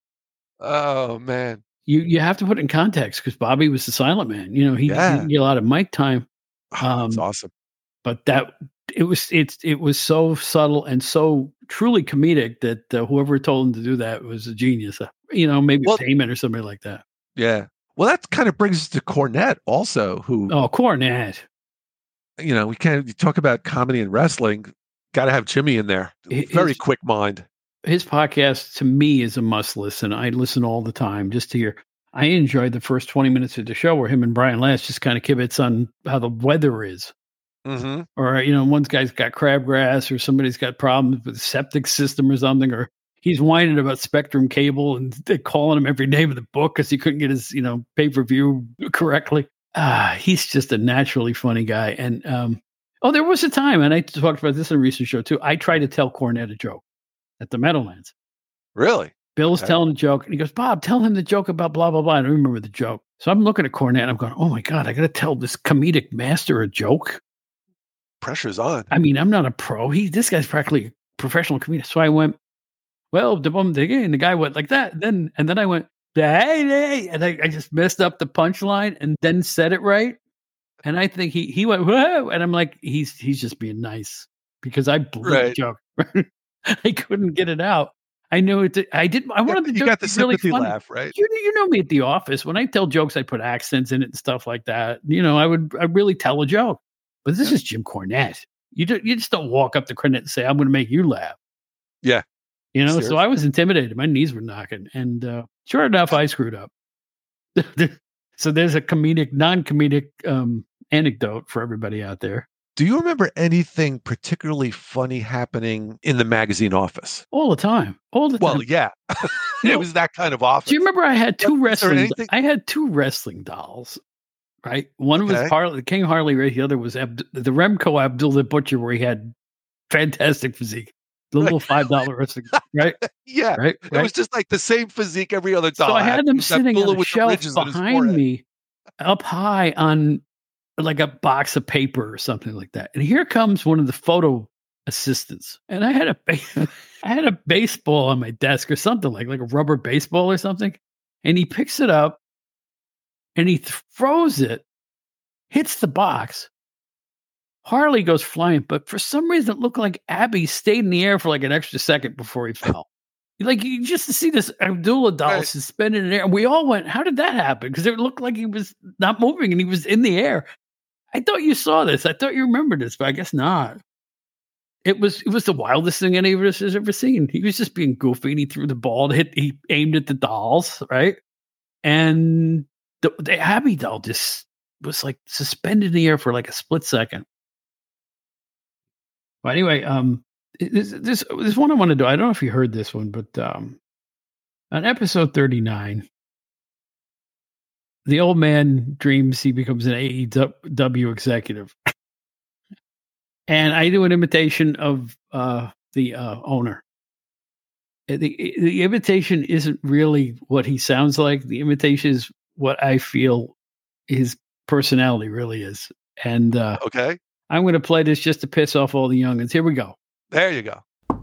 Oh man. You you have to put it in context because Bobby was the silent man. You know, he Yeah. didn't get a lot of mic time. Oh, that's Um, awesome. but that it was it's it was so subtle and so truly comedic that uh, whoever told him to do that was a genius. Uh, you know, maybe Well- Payment or somebody like that. Yeah. Well, that kind of brings us to Cornette also, who Oh, Cornette. you know, we can't you talk about comedy and wrestling. Got to have Jimmy in there. His- Very quick mind. His podcast to me is a must listen. I listen all the time just to hear. I enjoyed the first twenty minutes of the show where him and Brian Last just kind of kibitz on how the weather is. Mm-hmm. Or, you know, one guy's got crabgrass or somebody's got problems with the septic system or something, or he's whining about Spectrum Cable and they're calling him every name of the book because he couldn't get his, you know, pay-per-view correctly. Ah, he's just a naturally funny guy. And, um, oh, there was a time, and I talked about this in a recent show too. I tried to tell Cornette a joke at the Meadowlands. Really? Bill's Okay. telling a joke, and he goes, "Bob, tell him the joke about blah, blah, blah." I don't remember the joke. So I'm looking at Cornette, and I'm going, "Oh my God, I got to tell this comedic master a joke." Pressure's on. I mean, I'm not a pro. He, this guy's practically a professional comedian. So I went, "Well, the bum again." And the guy went like that. Then, and then I went, "Hey, hey," and I, I just messed up the punchline and then said it right. And I think he he went, "Whoa," and I'm like, he's he's just being nice because I blew the Right. joke. I couldn't get it out. I knew it. I did. I wanted the you joke got the to be really sympathy funny. laugh, right? You you know me at the office. When I tell jokes, I put accents in it and stuff like that. You know, I would I really tell a joke. But this Yeah. is Jim Cornette. You do, you just don't walk up to Cornette and say, "I'm going to make you laugh." Yeah. You know. So Seriously. I was intimidated. My knees were knocking, and uh, sure enough, I screwed up. So there's a comedic, non-comedic um, anecdote for everybody out there. Do you remember anything particularly funny happening in the magazine office? All the time. All the Well, time. yeah. No. It was that kind of office. Do you remember I had two Was there wrestling? anything- I had two wrestling dolls, right? One was Okay. Harley, King Harley Race. The other was Abd- the Remco Abdul the Butcher, where he had fantastic physique. The little five dollar wrestling, right? Yeah. Right? It right? was just like the same physique every other doll. So I had them That sitting Bulla on a with the shelf ridges on his behind forehead. me, up high on like a box of paper or something like that. And here comes one of the photo assistants, and I had a ba- I had a baseball on my desk or something like like a rubber baseball or something, and he picks it up and he throws it, hits the box. Harley goes flying, but for some reason it looked like Abby stayed in the air for like an extra second before he fell. Like you just to see this Abdullah doll Right. suspended in the air, and we all went, "How did that happen?" Because it looked like he was not moving and he was in the air. I thought you saw this. I thought you remembered this, but I guess not. It was it was the wildest thing any of us has ever seen. He was just being goofy, and he threw the ball and hit. He aimed at the dolls, right? And the, the Abby doll just was like suspended in the air for like a split second. But anyway, um, this this this one I want to do. I don't know if you heard this one, but um, on episode thirty-nine, the old man dreams he becomes an A E W executive. And I do an imitation of uh, the uh, owner. The, the imitation isn't really what he sounds like. The imitation is what I feel his personality really is. And uh, okay, I'm going to play this just to piss off all the youngins. Here we go. There you go.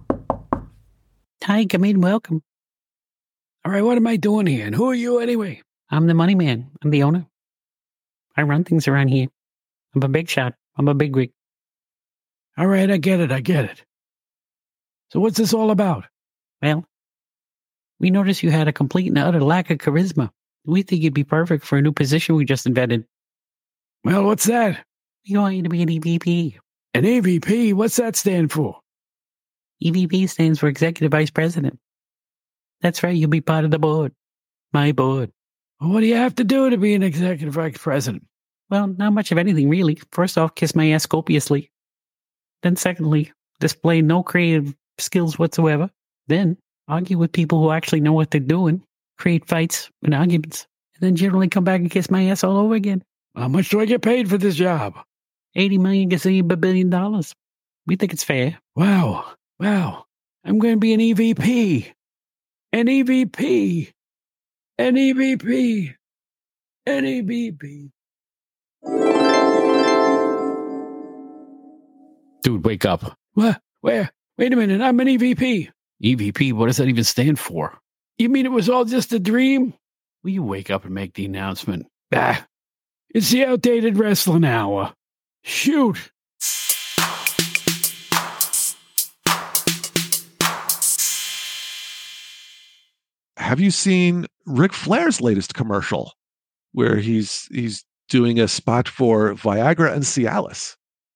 Hi, come in, welcome. All right, what am I doing here? And who are you anyway? I'm the money man. I'm the owner. I run things around here. I'm a big shot. I'm a big wig. All right, I get it. I get it. So what's this all about? Well, we noticed you had a complete and utter lack of charisma. We think you'd be perfect for a new position we just invented. Well, what's that? We want you to be an E V P. An E V P? What's that stand for? E V P stands for Executive Vice President. That's right, you'll be part of the board. My board. Well, what do you have to do to be an Executive Vice President? Well, not much of anything, really. First off, kiss my ass copiously. Then secondly, display no creative skills whatsoever. Then argue with people who actually know what they're doing, create fights and arguments, and then generally come back and kiss my ass all over again. How much do I get paid for this job? eighty million gazillion billion dollars. We think it's fair. Wow. Wow. I'm going to be an E V P. An E V P. An E V P. An E V P. Dude, wake up. What? Where? Wait a minute. I'm an E V P. E V P? What does that even stand for? You mean it was all just a dream? Will you wake up and make the announcement? Ah, it's the outdated wrestling hour. Shoot. Have you seen Ric Flair's latest commercial where he's he's doing a spot for Viagra and Cialis?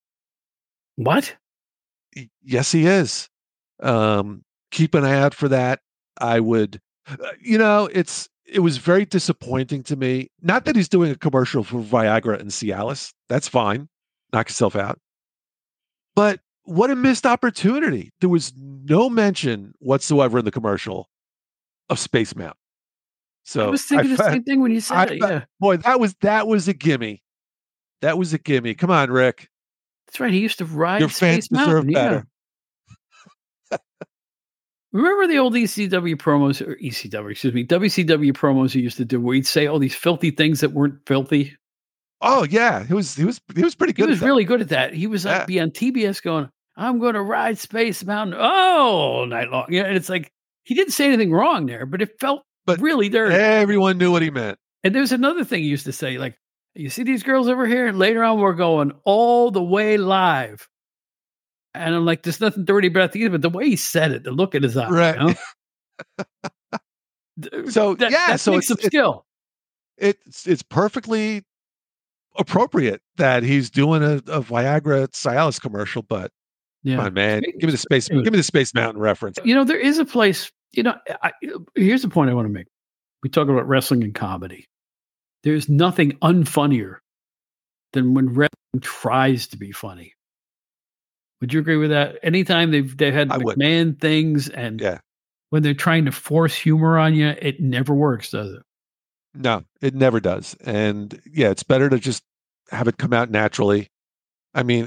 What? Yes, he is. Um, keep an eye out for that. I would, uh, you know, it's it was very disappointing to me. Not that he's doing a commercial for Viagra and Cialis. That's fine. Knock yourself out. But what a missed opportunity. There was no mention whatsoever in the commercial of Space Mountain. So I was thinking I the found, same thing when you said I it. Found, yeah. Boy, that was that was a gimme. That was a gimme. Come on, Rick. That's right. He used to ride Your Space fans deserve Mountain. better. Yeah. Remember the old E C W promos, or E C W, excuse me, W C W promos he used to do where he'd say all these filthy things that weren't filthy? Oh, yeah. He was he was he was pretty good. He was at really good at that. He was yeah. like be on T B S going, I'm going to ride Space Mountain all night long. Yeah, and it's like he didn't say anything wrong there, but it felt but really dirty. Everyone knew what he meant. And there's another thing he used to say, like, you see these girls over here? Later on, we're going all the way live. And I'm like, there's nothing dirty about the but the way he said it, the look in his eye. Right. You know? so, that, yeah. That so takes it's, some skill. It's, it's perfectly appropriate that he's doing a, a Viagra Cialis commercial, but yeah. Come on, man. Speaking, give me the space. Give me the Space Mountain reference. You know, there is a place, you know, I, here's the point I want to make. We talk about wrestling and comedy. There's nothing unfunnier than when wrestling tries to be funny. Would you agree with that? Anytime they've they've had McMahon things and yeah. when they're trying to force humor on you, it never works, does it? No, it never does. And yeah, it's better to just have it come out naturally. I mean,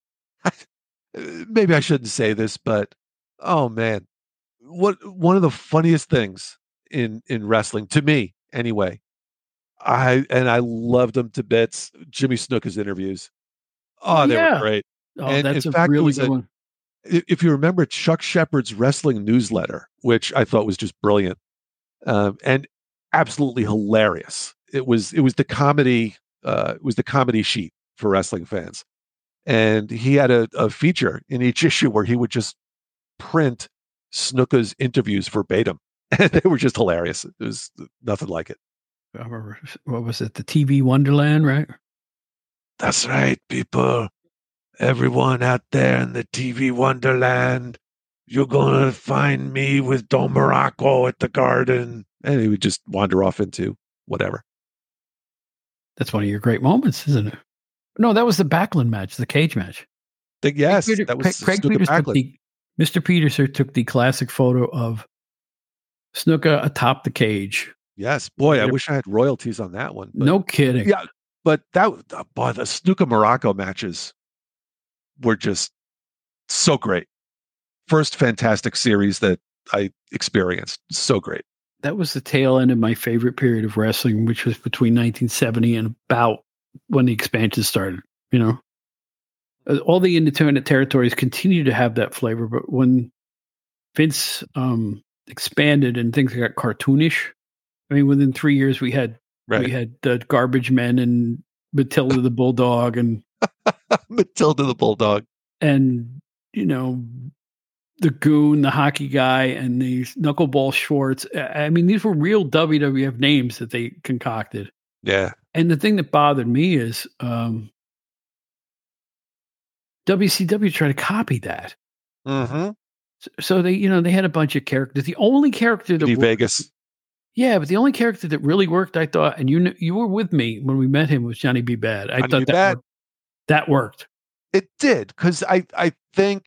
maybe I shouldn't say this, but oh man, what one of the funniest things in in wrestling to me, anyway. I and I loved them to bits. Jimmy Snuka's interviews. Oh, they yeah. were great. Oh, and that's in a fact, really it good a, one. If you remember Chuck Shepard's wrestling newsletter, which I thought was just brilliant um, and absolutely hilarious. It was it was the comedy uh, it was the comedy sheet for wrestling fans, and he had a, a feature in each issue where he would just print Snuka's interviews verbatim, and they were just hilarious. It was nothing like it. I remember, what was it? The T V Wonderland, right? That's right, people. everyone out there in the T V Wonderland, you're going to find me with Don Morocco at the Garden. And he would just wander off into whatever. That's one of your great moments, isn't it? No, that was the Backlund match, the cage match. The, yes, Craig Peter, that was Craig, Craig Snuka Peters took Backlund. the, Mister Peterson took the classic photo of Snuka atop the cage. Yes, boy, I Yep. wish I had royalties on that one. But, No kidding. yeah, but that uh, boy, the Snuka Morocco matches were just so great. First fantastic series that I experienced. So great. That was the tail end of my favorite period of wrestling, which was between nineteen seventy and about when the expansion started. You know, Uh, all the independent territories continue to have that flavor, but when Vince um, expanded and things got cartoonish, I mean, within three years we had Right. we had the Garbage Men and Matilda the Bulldog and Matilda the Bulldog. and you know the Goon, the hockey guy, and the Knuckleball Schwartz. I mean, these were real W W F names that they concocted. Yeah. And the thing that bothered me is um, W C W tried to copy that. Mm-hmm. So, so they, you know, they had a bunch of characters. The only character that worked, Vegas. yeah, but the only character that really worked, I thought, and you kn- you were with me when we met him, was Johnny B. Bad. I Johnny thought B. that Bad. worked. That worked. It did, because I, I think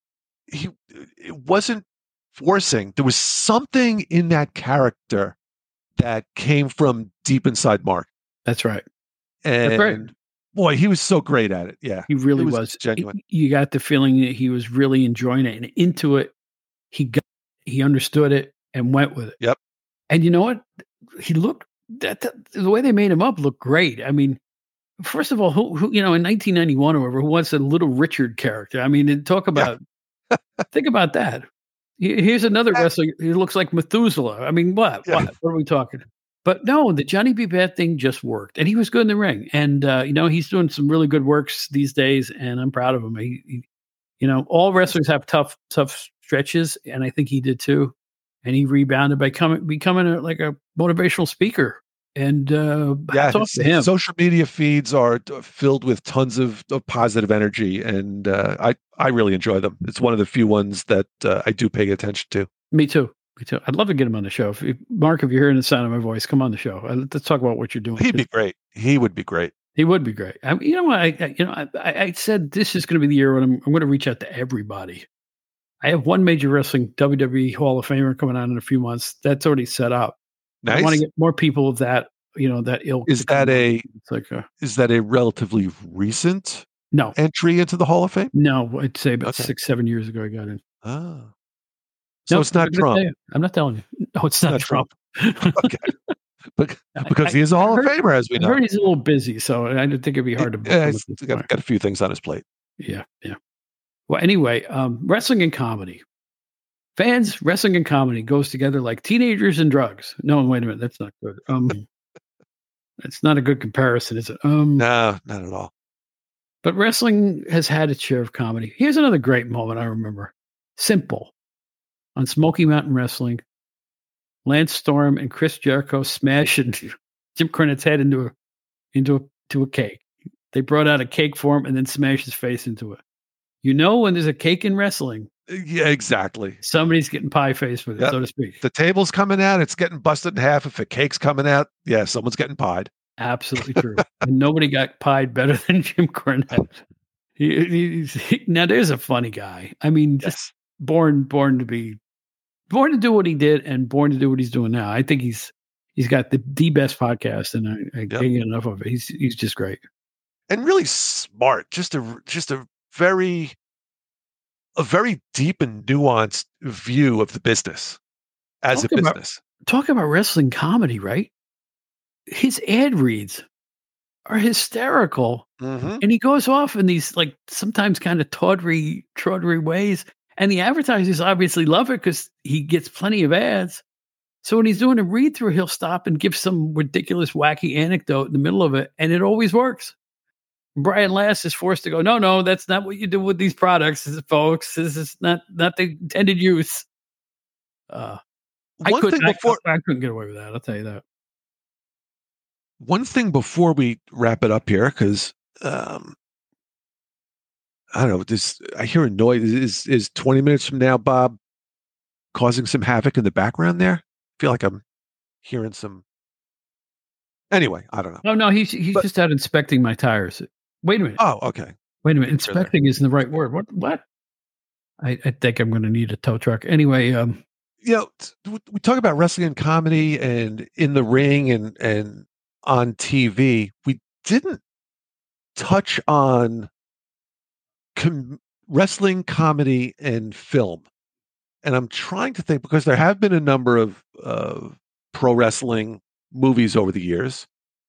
he it wasn't forcing. There was something in that character that came from deep inside Mark. That's right. And That's right. boy, he was so great at it. Yeah. He really It was was, genuine. He- you got the feeling that he was really enjoying it and into it. He got, he understood it and went with it. Yep. And you know what? He looked that, that the way they made him up looked great. I mean, first of all, who, who you know, in nineteen ninety-one or whatever, who wants a Little Richard character? I mean, talk about think about that. He- Here's another wrestler. He looks like Methuselah. I mean, what? Yeah. What? What are we talking? But no, the Johnny B. Bad thing just worked, and he was good in the ring. And uh, you know, he's doing some really good works these days, and I'm proud of him. He, he, you know, all wrestlers have tough, tough stretches, and I think he did too. And he rebounded by coming, becoming a, like a motivational speaker. And uh, Yeah, hats off his, to his him. social media feeds are t- filled with tons of, of positive energy, and uh, I I really enjoy them. It's one of the few ones that uh, I do pay attention to. Me too. Me too. I'd love to get him on the show. If, if, Mark, if you're hearing the sound of my voice, come on the show. Uh, Let's talk about what you're doing. He'd be great. He would be great. He would be great. I mean, you know what? I, I you know I, I I said this is going to be the year when I'm, I'm going to reach out to everybody. I have one major wrestling W W E Hall of Famer coming on in a few months. That's already set up. I Nice. want to get more people of that. You know that ilk. Is to come that on. a It's like a is that a relatively recent no, entry into the Hall of Fame? no. I'd say about Okay. six, seven years ago I got in. Ah. So Nope, it's not I'm gonna Trump. tell you. I'm not telling you. No, it's not, Not Trump. Okay. Bec- I- because I- he is a Hall I of heard- Famer, as we I know. heard he's a little busy, so I didn't think it'd be hard to. book Yeah, him he's at this got, point. got a few things on his plate. Yeah, yeah. Well, anyway, um, wrestling and comedy. Fans, wrestling and comedy goes together like teenagers and drugs. No, wait a minute, that's not good. Um, it's not a good comparison, is it? Um, No, not at all. But wrestling has had its share of comedy. Here's another great moment I remember. Simple. On Smoky Mountain Wrestling, Lance Storm and Chris Jericho smashing Jim Cornette's head into a into a to a cake. They brought out a cake for him and then smashed his face into it. You know, when there's a cake in wrestling, Yeah, exactly. somebody's getting pie face with it, Yep. so to speak. The table's coming out, it's getting busted in half. If a cake's coming out, yeah, someone's getting pied. Absolutely true. And nobody got pied better than Jim Cornette. He, he's, he, now, there's a funny guy. I mean, just Yes. born born to be born to do what he did and born to do what he's doing now. I think he's he's got the, the best podcast, and I, I Yep. can't get enough of it. He's he's just great. And really smart. Just a just a very a very deep and nuanced view of the business as Talk a about- business. Talk about wrestling comedy, right? His ad reads are hysterical. Mm-hmm. And he goes off in these like sometimes kind of tawdry, tawdry ways. And the advertisers obviously love it because he gets plenty of ads. So when he's doing a read through, he'll stop and give some ridiculous, wacky anecdote in the middle of it. And it always works. Brian Last is forced to go, no, no, that's not what you do with these products, folks. This is not, not the intended use. Uh, I, One couldn't, thing I, before I couldn't get away with that. I'll tell you that. one thing before we wrap it up here, because um, I don't know. This I hear a noise. Is is twenty minutes from now, Bob, causing some havoc in the background there? I feel like I'm hearing some. Anyway, I don't know. Oh no, he's he's But- just out inspecting my tires. Wait a minute. Oh, okay. Wait a minute. Sure there. Inspecting isn't the right word. What? What? I, I think I'm going to need a tow truck. Anyway, um, You know, t- we talk about wrestling and comedy and in the ring and and on T V. We didn't touch on com- wrestling, comedy, and film. And I'm trying to think because there have been a number of uh, pro wrestling movies over the years.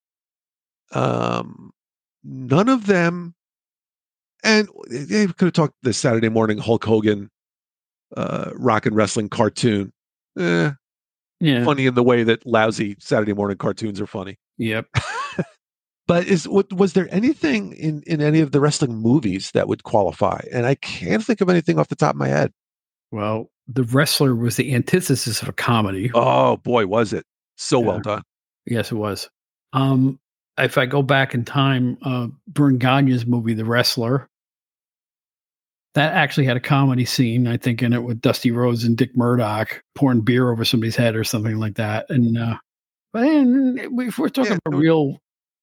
Um, none of them, and they could have talked the Saturday morning Hulk Hogan uh, rock and wrestling cartoon. Eh, yeah. funny in the way that lousy Saturday morning cartoons are funny. Yep. But is what was there anything in in any of the wrestling movies that would qualify? And I can't think of anything off the top of my head. Well, The Wrestler was the antithesis of a comedy. Oh boy, was it so well Yeah. done. Yes, it was. Um, if I go back in time, uh, Vern Gagne's movie, The Wrestler, that actually had a comedy scene, I think, in it with Dusty Rhodes and Dick Murdoch pouring beer over somebody's head or something like that. And uh, but then if we're talking Yeah, about it was- real,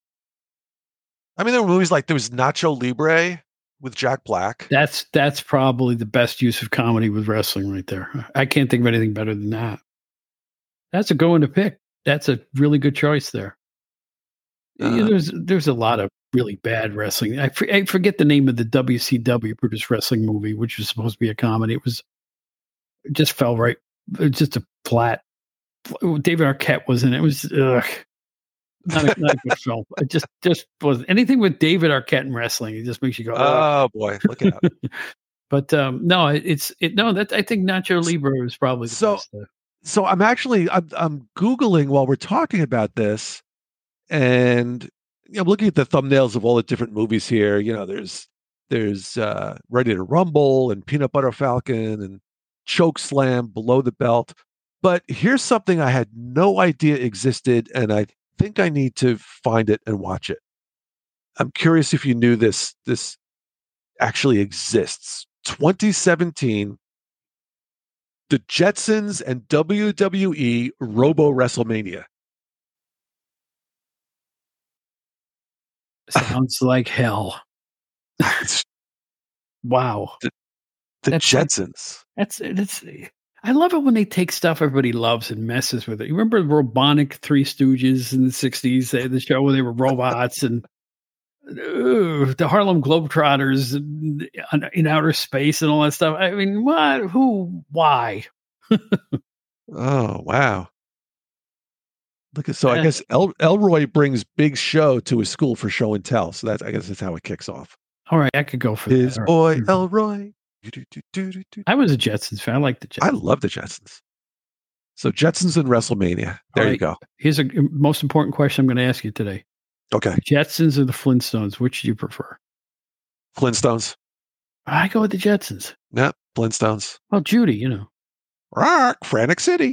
I mean, there were movies like there was Nacho Libre with Jack Black. that's that's probably the best use of comedy with wrestling right there. I can't think of anything better than that. That's a go in to pick. That's a really good choice there. You know, Uh, there's there's a lot of really bad wrestling. I, for, I forget the name of the W C W produced wrestling movie, which was supposed to be a comedy. It was it just fell right. It was just a flat. David Arquette was in it. It was ugh, not a, not a good film. It just just was anything with David Arquette in wrestling. It just makes you go. Ugh. oh boy, look out. But um, no, it, it's it. No, that I think Nacho Libre is probably the So- best. uh, So I'm actually I'm, I'm googling while we're talking about this, and you know, I'm looking at the thumbnails of all the different movies here. You know, there's there's uh, Ready to Rumble and Peanut Butter Falcon and Choke Slam, Below the Belt. But here's something I had no idea existed, and I think I need to find it and watch it. I'm curious if you knew this this actually exists. twenty seventeen. The Jetsons and W W E Robo WrestleMania. Sounds like hell. It's Wow. the That's like- Jetsons. That's that's. I love it when they take stuff everybody loves and messes with it. You remember the Robonic Three Stooges in the sixties? They, the show where they were robots and uh, the Harlem Globetrotters in, in outer space and all that stuff. I mean, what? Who? Why? Oh wow! Look at so. I Yeah. guess El, Elroy brings Big Show to his school for show and tell. So that's I guess that's how it kicks off. All right, I could go for His that. All boy right. Elroy. Do-do-do-do-do-do. I was a Jetsons fan. I like the Jetsons. I love the Jetsons. So Jetsons and WrestleMania. There you right. go. Here's a most important question I'm going to ask you today: Okay, Jetsons or the Flintstones? Which do you prefer? Flintstones. I go with the Jetsons. Yeah, Flintstones. Well, Judy, you know. Rock, Frantic City.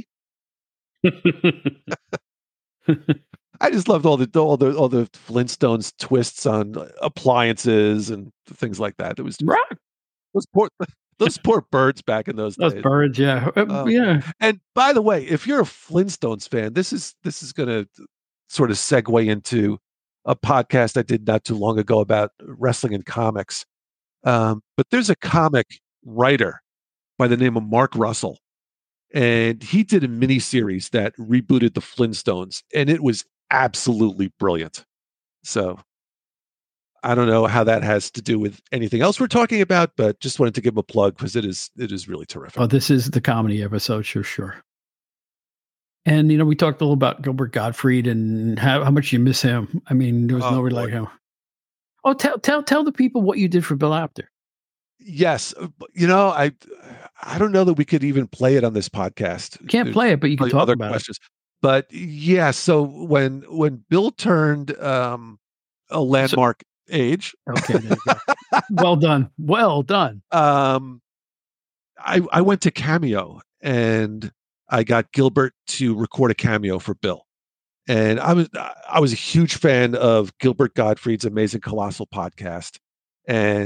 I just loved all the all the all the Flintstones twists on appliances and things like that. It was just, Rock those poor those poor birds back in those, those days. birds, yeah, Uh, Oh. yeah. And by the way, if you're a Flintstones fan, this is this is going to sort of segue into a podcast I did not too long ago about wrestling and comics. Um, but there's a comic writer by the name of Mark Russell, and he did a mini series that rebooted the Flintstones, and it was absolutely brilliant. So I don't know how that has to do with anything else we're talking about, but just wanted to give him a plug because it is it is really terrific. Oh, this is the comedy episode, sure, sure. And you know, we talked a little about Gilbert Gottfried and how, how much you miss him. I mean, there was Oh, nobody boy. like him. Oh, tell tell tell the people what you did for Bill Apter. Yes, uh, but, you know, I I don't know that we could even play it on this podcast. You can't There's play it, but you can probably talk other about questions. But yeah, so when when Bill turned um, a landmark age, it. Okay, there you go. Well done, well done. um, I I went to Cameo and I got Gilbert to record a cameo for Bill. And I was I was a huge fan of Gilbert Gottfried's Amazing Colossal podcast. And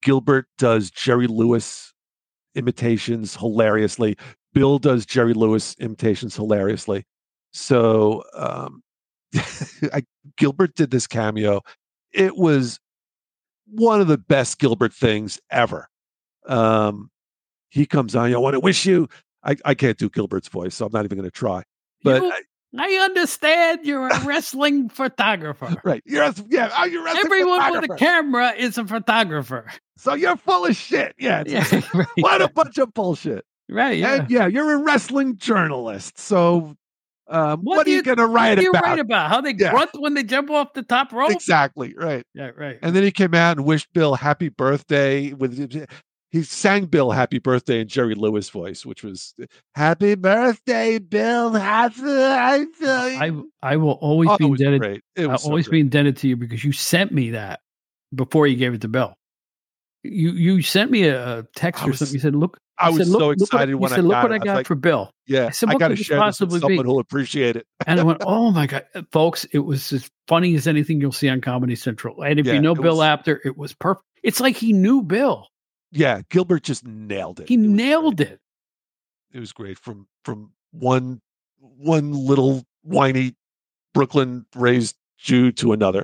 Gilbert does Jerry Lewis imitations hilariously. Bill does Jerry Lewis imitations hilariously. So um, I, Gilbert did this cameo. It was one of the best Gilbert things ever. Um, he comes on, I want to wish you. I, I can't do Gilbert's voice, so I'm not even going to try. But You, I, I understand you're a wrestling photographer. right, you're a, yeah, oh, you're a Everyone with a photographer. camera is a photographer. So you're full of shit. Yeah, it's Yeah, right, what a bunch of bullshit. right. Yeah. And yeah, you're a wrestling journalist. So um, what, what do are you, going to write what do you about? write about? How they Yeah. grunt when they jump off the top rope? Exactly, right. Yeah, right. And then he came out and wished Bill happy birthday. With he sang Bill happy birthday in Jerry Lewis voice, which was happy birthday, Bill. Happy birthday. I I will always Oh, be it was indebted. great. It I'll was so always great. be indebted to you because you sent me that before you gave it to Bill. You you sent me a a text I or was- something. You said, "Look." I you was said, look, so look what- excited you when said, I "Look got what it. I I was got like, for Bill." Yeah, I said, I "What got could to this share this with possibly be?" someone who'll appreciate it. And I went, "Oh my god, folks! It was as funny as anything you'll see on Comedy Central." And if Yeah, you know it Bill was- Apter, it was perfect. It's like he knew Bill. Yeah, Gilbert just nailed it. He It was nailed great. it. It was great from from one one little whiny Brooklyn raised Jew to another.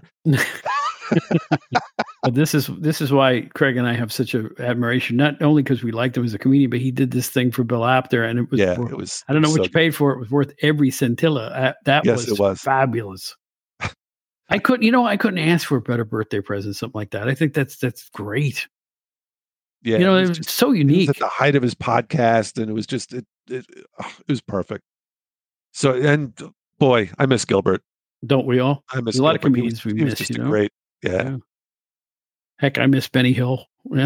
But this is this is why Craig and I have such a admiration, not only because we liked him as a comedian, but he did this thing for Bill Apter, and it was Yeah, worth- it was. I don't it know was what so you good. paid for it. It was worth every centilla. Uh, that Yes, was, it was. fabulous. I couldn't, you know, I couldn't ask for a better birthday present, something like that. I think that's that's great. Yeah, you know, it it was was just- so He was unique. at the height of his podcast, and it was just it it, oh, it was perfect. So and boy, I miss Gilbert. Don't we all? I miss A lot of Gilbert. He comedians was, we he was miss, just you a know? great. Yeah. Yeah. Heck, I miss Benny Hill.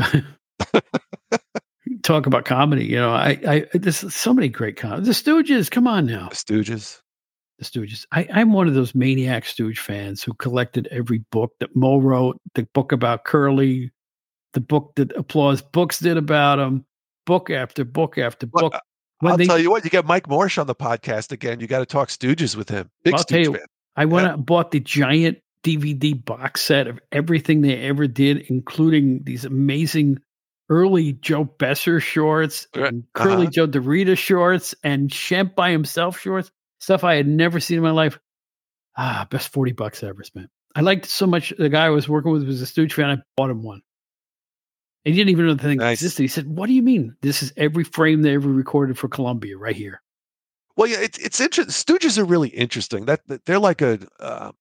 Talk about comedy. You know, I, I, there's so many great comedy. The Stooges, come on now. The Stooges. The Stooges. I, I'm one of those maniac Stooge fans who collected every book that Mo wrote, the book about Curly, the book that Applause Books did about him, book after book after Well, book. When I'll they- tell you what, you get Mike Morsh on the podcast again. You got to talk Stooges with him. Big I'll tell Stooge you, fan. I went Yeah. out and bought the giant D V D box set of everything they ever did, including these amazing early Joe Besser shorts Right. and Curly Uh-huh. Joe DeRita shorts and Shemp by himself shorts, stuff I had never seen in my life. Ah, best forty bucks I ever spent. I liked it so much. The guy I was working with was a Stooge fan. I bought him one. And he didn't even know the thing Nice. existed. He said, "What do you mean? This is every frame they ever recorded for Columbia right here." Well, yeah, it's it's interesting. Stooges are really interesting. That, that they're like a, uh,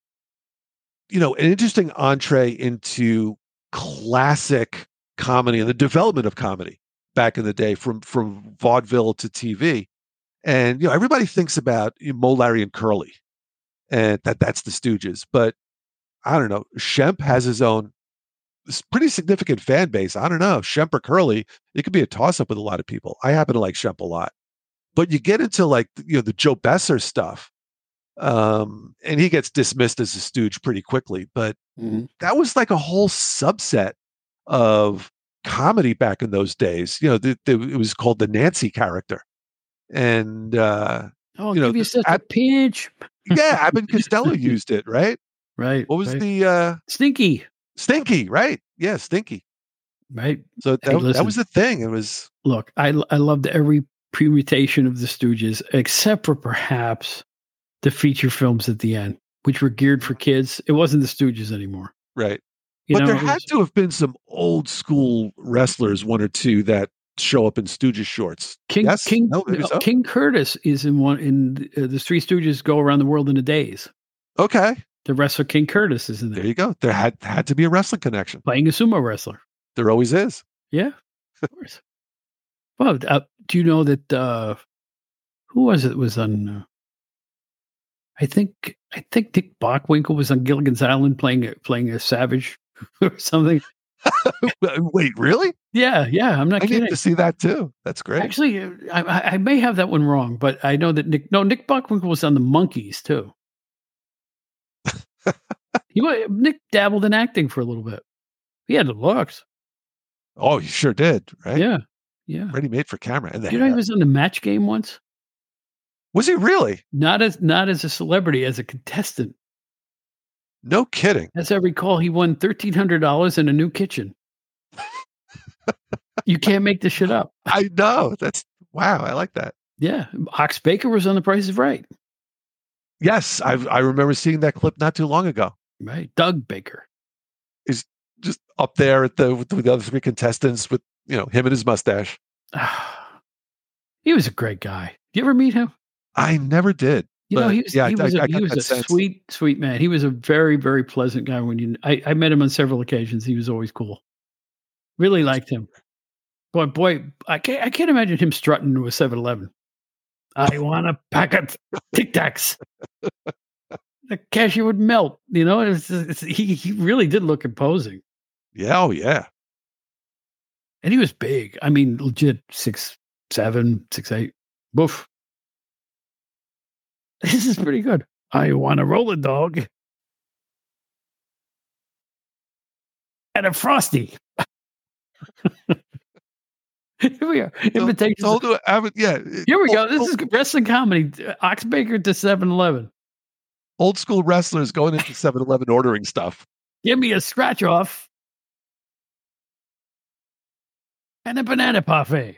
you know, an interesting entree into classic comedy and the development of comedy back in the day, from from vaudeville to T V. And you know, everybody thinks about you know, Mo, Larry, and Curly, and that that's the Stooges. But I don't know. Shemp has his own s- pretty significant fan base. I don't know, Shemp or Curly. It could be a toss up with a lot of people. I happen to like Shemp a lot. But you get into like you know the Joe Besser stuff, um, and he gets dismissed as a stooge pretty quickly. But that was like a whole subset of comedy back in those days. You know, the, the, it was called the Nancy character, and uh, Oh, You know, give you the- such I- a pinch. yeah, Abbott and Costello used it, right? Right. What was right. the uh, Stinky? Stinky? Right? Yeah, Stinky. Right. So that, Hey, that listen. was the thing. It was Look, I I loved every permutation of the Stooges, except for perhaps the feature films at the end, which were geared for kids. It wasn't the Stooges anymore. right. You But know, there it had was- to have been some old school wrestlers, one or two, that show up in Stooges shorts. King Yes? King No, maybe uh, so? King Curtis is in one in uh, the Three Stooges Go Around the World in a Days. Okay, The wrestler King Curtis is in there there, you go. There had had to be a wrestling connection. playing a sumo wrestler. There always is. Yeah, of course. Well, uh, do you know that uh, who was it that was on? Uh, I think I think Dick Bockwinkel was on Gilligan's Island playing a, playing a savage or something. Wait, really? Yeah, yeah. I'm not I kidding. need to see that too. That's great. Actually, uh, I, I I may have that one wrong, but I know that Nick. No, Nick Bockwinkel was on the Monkees too. he wa- Nick dabbled in acting for a little bit. He had the looks. Oh, you sure did, right? Yeah, yeah. Ready made for camera. And the You know, he hair. was on the Match Game once. Was he really? Not as not as a celebrity, as a contestant. No kidding. As I recall, he won thirteen hundred dollars in a new kitchen. You can't make this shit up. I know. That's wow. I like that. Yeah. Ox Baker was on The Price is Right. Yes, I I remember seeing that clip not too long ago. Right. Doug Baker. He's just up there at the with the other three contestants with, you know, him and his mustache. He was a great guy. You ever meet him? I never did. You know, but he was, yeah, he I- was, I- a I he got was that a sense. sweet, sweet man. He was a very, very pleasant guy. When you, I, I met him on several occasions. He was always cool. Really liked him. Boy, boy, I can't, I can't imagine him strutting to a seven eleven. I want a pack of Tic Tacs. The cashier would melt. You know, it's, it's, he he really did look imposing, Yeah, oh yeah. and he was big. I mean, legit six seven, six eight. Boof. This is pretty good. I want a roller dog and a frosty. Here we are. Invitations. So, so do I, yeah. Here we go. Old- This is wrestling comedy. Ox Baker to seven eleven. old school wrestlers going into seven eleven ordering stuff. Give me a scratch off and a banana parfait.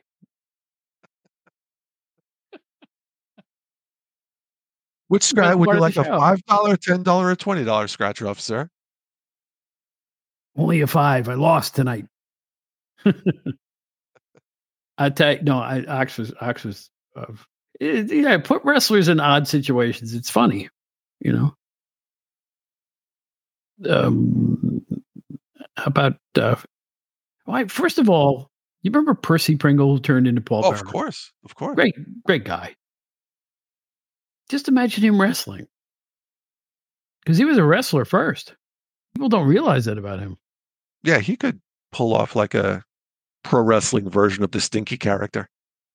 Which scratch Best would part you of the like, a show. five dollar, ten dollar, or twenty dollar scratch off, sir? Only a five. I lost tonight. I tell you, no, I Ox was Ox was uh, it- yeah, put wrestlers in odd situations. It's funny, you know. Um, how about uh, why? First of all, you remember Percy Pringle who turned into Paul? Oh, of Bearer? course, of course. Great, great guy. Just imagine him wrestling, because he was a wrestler first. People don't realize that about him. Yeah, he could pull off like a pro wrestling version of the Stinky character.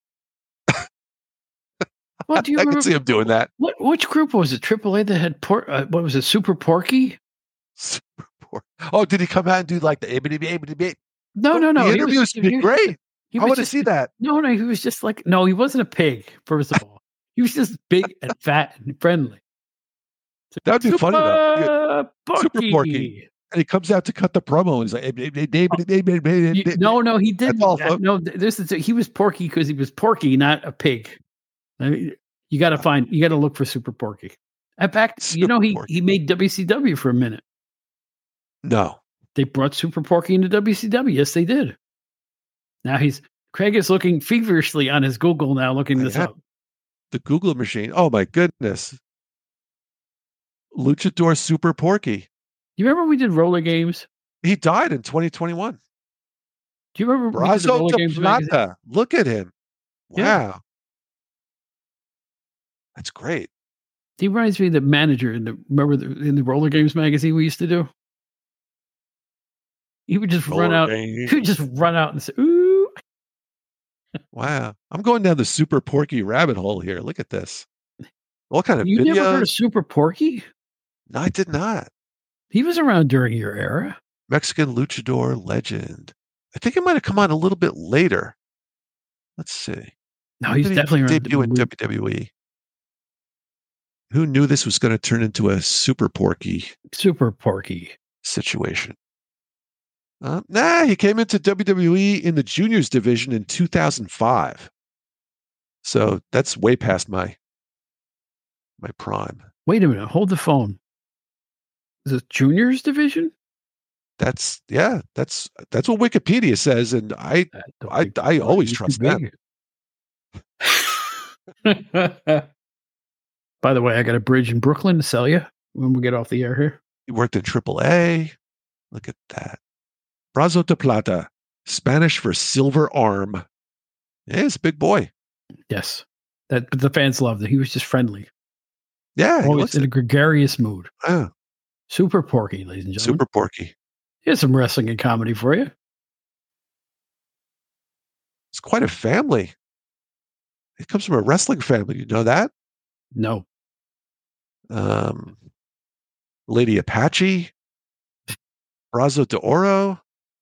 Well, do you I remember can see him doing that. what? Which group was it? Triple A that had por- uh, what was it? Super Porky? Super poor. Oh, did he come out and do like the abity abity abity? No, no, no. The he interviews was- would be he was- great. he I was want to just- see that. No, no, he was just like no, he wasn't a pig. First of all, he was just big and fat and friendly. That would be funny though. Yeah, Super Super Porky. Porky. And he comes out to cut the promo and he's like, "Abity, abity, abity, abity, abity, You- abity." no, no, he didn't. all, Uh, folks. no, th- this is he was Porky because he was Porky, not a pig. I mean, you got to find, you got to look for Super Porky. In fact, you Super know, he Porky. he made W C W for a minute. No. They brought Super Porky into W C W. Yes, they did. Now he's Craig is looking feverishly on his Google now, looking I this have- up. The Google machine. Oh my goodness. Luchador Super Porky. You remember we did roller games? He died in twenty twenty-one. Do you remember we did the Brazo roller de games magazine? Plata. Look at him. Wow. Yeah. That's great. He reminds me of the manager in the remember the, in the roller games magazine we used to do. He would just run out. He would just run out and say, "Ooh." Wow. I'm going down the Super Porky rabbit hole here. Look at this. What kind of You videos? never heard of Super Porky? No, I did not. He was around during your era. Mexican luchador legend. I think it might have come on a little bit later. Let's see. No, When he's did he definitely around. debut in when we- W W E. Who knew this was going to turn into a Super Porky Super Porky. situation? Uh, nah, he came into W W E in the juniors division in two thousand five. So that's way past my my prime. Wait a minute. Hold the phone. Is it juniors division? That's yeah, that's that's what Wikipedia says, and I don't I think- I always He's trust too them. big. By the way, I got a bridge in Brooklyn to sell you when we get off the air here. He worked in triple A. Look at that. Brazo de Plata, Spanish for silver arm. Yeah, he's a big boy. Yes. That but the fans loved it. He was just friendly. Yeah, he Always looks in a gregarious mood. yeah, Super Porky, ladies and gentlemen. super Porky. Here's some wrestling and comedy for you. It's quite a family. He comes from a wrestling family. You know that? No. Um, Lady Apache, Brazo de Oro.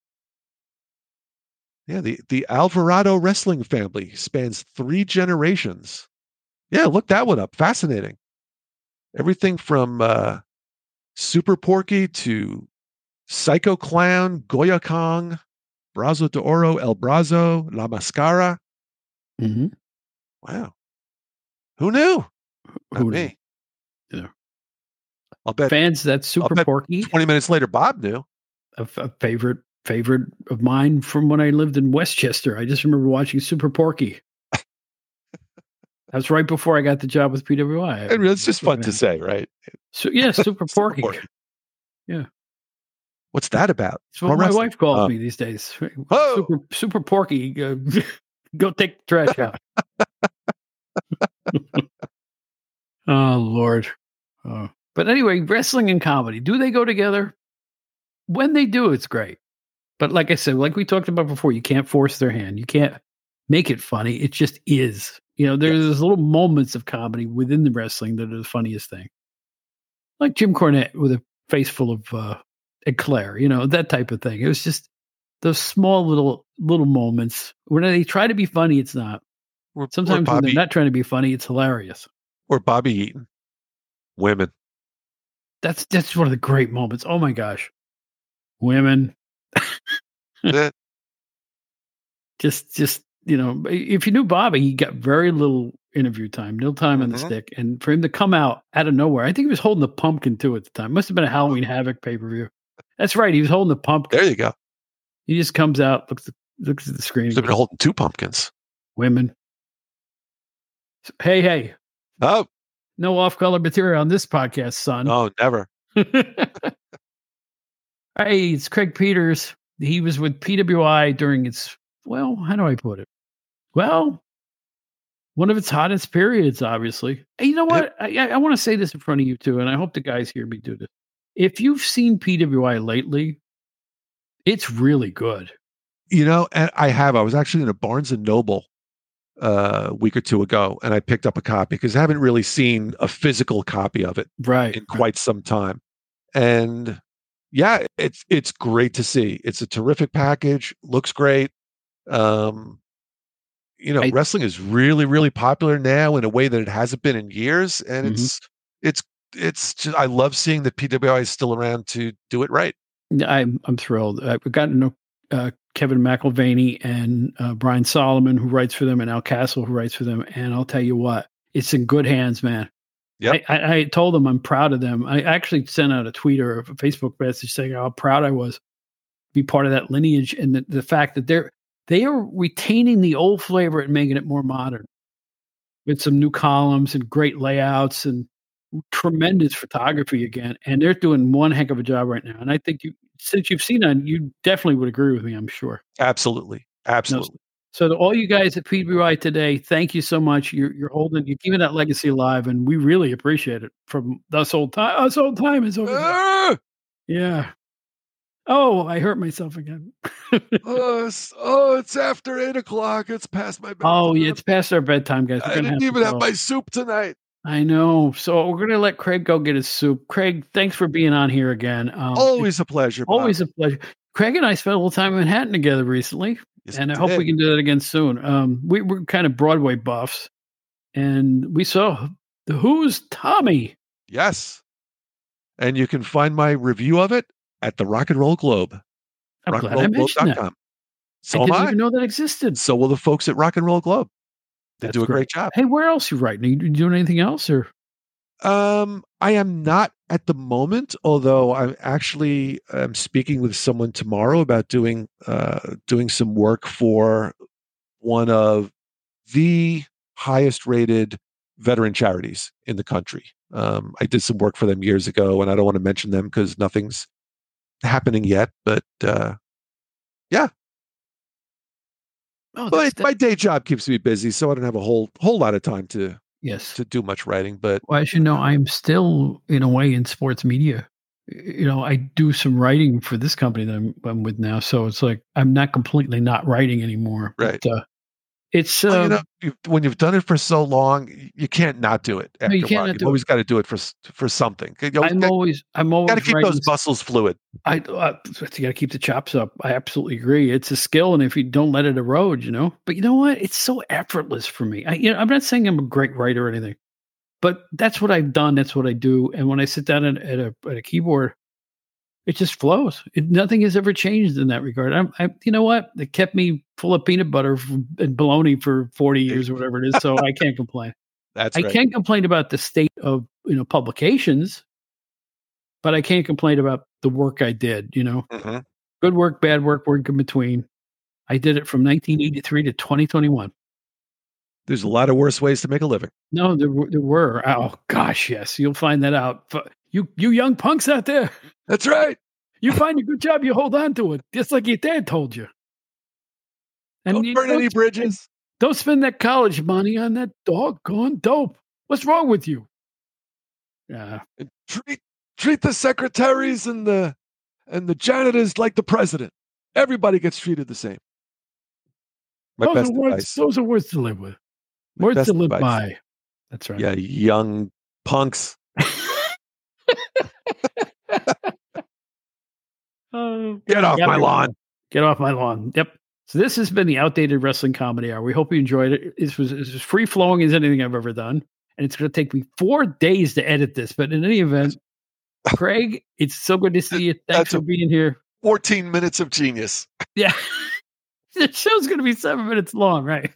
Yeah, the, the Alvarado wrestling family spans three generations. Yeah, look that one up. Fascinating. Everything from uh, Super Porky to Psycho Clown, Goya Kong, Brazo de Oro, El Brazo, La Mascara. Mm-hmm. Wow. Who knew? Not Who me. knew? Yeah. I'll bet Fans, that's I'll Super bet Porky. twenty minutes later, Bob knew. A, a favorite favorite of mine from when I lived in Westchester. I just remember watching Super Porky. That's right before I got the job with P W I. And it's just fun to say, right? So yeah, Super Porky. Super Porky. Yeah. What's that about? It's what my wife calls uh, me these days. Oh. Super Super Porky. Uh, go take the trash out. Oh Lord. Oh. But anyway, wrestling and comedy, do they go together? When they do, it's great. But like I said, like we talked about before, you can't force their hand. You can't make it funny. It just is. You know, there's yes. little moments of comedy within the wrestling that are the funniest thing. Like Jim Cornette with a face full of uh, eclair, you know, that type of thing. It was just those small little little moments. When they try to be funny, it's not. Or, Sometimes or Bobby, when they're not trying to be funny, it's hilarious. Or Bobby Eaton. Women. That's that's one of the great moments. Oh my gosh. Women. that, just just you know, if you knew Bobby, he got very little interview time, no time mm-hmm. on the stick. And for him to come out out of nowhere, I think he was holding the pumpkin too at the time. Must have been a Halloween Havoc pay-per-view. That's right. He was holding the pumpkin. There you go. He just comes out, looks looks at the screen. He's been holding two pumpkins. Women. Hey, hey. Oh. No off-color material on this podcast, son. Oh, never. Hey, it's Craig Peters. He was with P W I during its, well, how do I put it? Well, one of its hottest periods, obviously. Hey, you know what? Yep. I, I want to say this in front of you, too, and I hope the guys hear me do this. If you've seen P W I lately, it's really good. You know, and I have. I was actually in a Barnes and Noble uh, a week or two ago, and I picked up a copy because I haven't really seen a physical copy of it right, in quite some time. And yeah, it's it's great to see. It's a terrific package. Looks great. Um, you know, I, wrestling is really, really popular now in a way that it hasn't been in years, and mm-hmm. it's it's it's. Just, I love seeing that P W I is still around to do it right. I'm I'm thrilled. I've gotten to know uh, Kevin McElvaney and uh, Brian Solomon, who writes for them, and Al Castle, who writes for them. And I'll tell you what, it's in good hands, man. Yep. I, I, I told them I'm proud of them. I actually sent out a tweet or a Facebook message saying how proud I was to be part of that lineage, and the, the fact that they're they are retaining the old flavor and making it more modern with some new columns and great layouts and tremendous photography again. And they're doing one heck of a job right now. And I think you, since you've seen that, you definitely would agree with me, I'm sure. Absolutely. Absolutely. So to all you guys at P W I today, thank you so much. You're, you're holding, you're keeping that legacy alive, and we really appreciate it from us old time. Us old time is over there. Ah! Yeah. Oh, I hurt myself again. oh, it's, oh, it's after eight o'clock. It's past my bedtime. Oh, yeah, it's past our bedtime, guys. We're I didn't have even have go. my soup tonight. I know. So we're going to let Craig go get his soup. Craig, thanks for being on here again. Um, always a pleasure. Bob. Always a pleasure. Craig and I spent a little time in Manhattan together recently, yes, and I hope we can do that again soon. Um, we were kind of Broadway buffs, and we saw the Who's Tommy. Yes. And you can find my review of it at the Rock and Roll Globe. I'm rock glad and roll I mentioned that. So I didn't am I. even know that existed. So will the folks at Rock and Roll Globe. They That's do a great. great job. Hey, where else are you writing? Are you doing anything else? Or um, I am not at the moment, although I'm actually um, speaking with someone tomorrow about doing uh, doing some work for one of the highest rated veteran charities in the country. Um, I did some work for them years ago, and I don't want to mention them because nothing's happening yet. But uh, yeah. Oh, but my day job keeps me busy, so I don't have a whole whole lot of time to yes to do much writing. But well, as you know, I'm still in a way in sports media. You know, I do some writing for this company that I'm, I'm with now, so it's like I'm not completely not writing anymore. Right. But, uh, it's uh, well, you know, you, when you've done it for so long, you can't not do it. After no, you a can't. while. Not You've do always it. got to do it for for something. You I'm got, always, I'm always got to keep writing, those muscles fluid. I, uh, you got to keep the chops up. I absolutely agree. It's a skill, and if you don't let it erode, you know. But you know what? It's so effortless for me. I, you know, I'm not saying I'm a great writer or anything, but that's what I've done. That's what I do. And when I sit down at, at a at a keyboard, It just flows. It, nothing has ever changed in that regard. I'm, I, you know what? It kept me full of peanut butter and bologna for forty years or whatever it is. So I can't complain. That's I right. can't complain about the state of, you know, publications, but I can't complain about the work I did, you know, Mm-hmm. good work, bad work, work in between. I did it from nineteen eighty-three to twenty twenty-one. There's a lot of worse ways to make a living. No, there, there were. Oh gosh, yes. You'll find that out. You, you young punks out there. That's right. You find a good job, you hold on to it, just like your dad told you. And Don't you burn don't any spend- bridges. Don't spend that college money on that doggone dope. What's wrong with you? Yeah. And treat treat the secretaries and the and the janitors like the president. Everybody gets treated the same. My Those best are, words, advice. those are words to live with. My Words best to live advice. by. That's right. Yeah, young punks. Oh, Get off yep. my lawn. Get off my lawn. Yep. So this has been the Outdated Wrestling Comedy Hour. We hope you enjoyed it. This was, this was free flowing as anything I've ever done. And it's going to take me four days to edit this. But in any event, Craig, it's so good to see you. Thanks That's for a- being here. fourteen minutes of genius. Yeah. The show's going to be seven minutes long, right?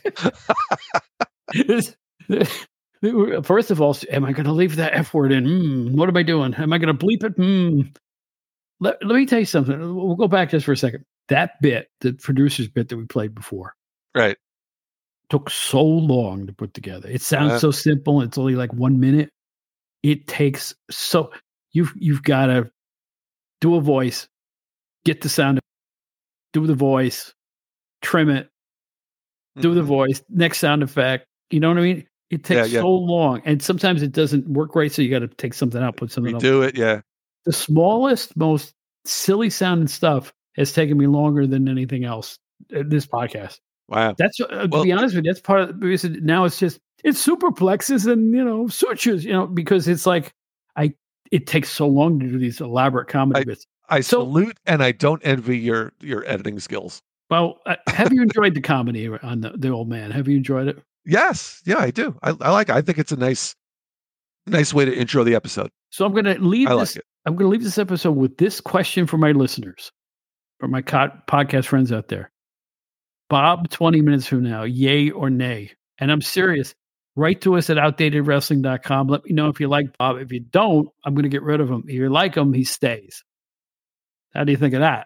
First of all, am I going to leave that F word in? Mm, what am I doing? Am I going to bleep it? Mm. Let, let me tell you something. We'll go back just for a second. That bit, the producer's bit that we played before, Right. took so long to put together. It sounds Uh, so simple. It's only like one minute. It takes so you've you've got to do a voice, get the sound, do the voice, trim it, do the mhm. voice, next sound effect. You know what I mean? It takes Yeah, yeah. so long, and sometimes it doesn't work right. So you got to take something out, put something else. Redo it. Yeah. The smallest, most silly sounding stuff has taken me longer than anything else. uh, This podcast. Wow. That's uh, to Well- be honest with you. That's part of because it- now it's just it's superplexes and you know sutures. You know because it's like I it takes so long to do these elaborate comedy bits. I So- salute and I don't envy your your editing skills. Well, uh, have you enjoyed the comedy on the, the old man? Have you enjoyed it? Yes. Yeah, I do. I, I like it. I think it's a nice nice way to intro the episode. So I'm going to leave I this. like it. I'm going to leave this episode with this question for my listeners, for my co- podcast friends out there. Bob, twenty minutes from now, yay or nay? And I'm serious. Write to us at outdated wrestling dot com. Let me know if you like Bob. If you don't, I'm going to get rid of him. If you like him, he stays. How do you think of that?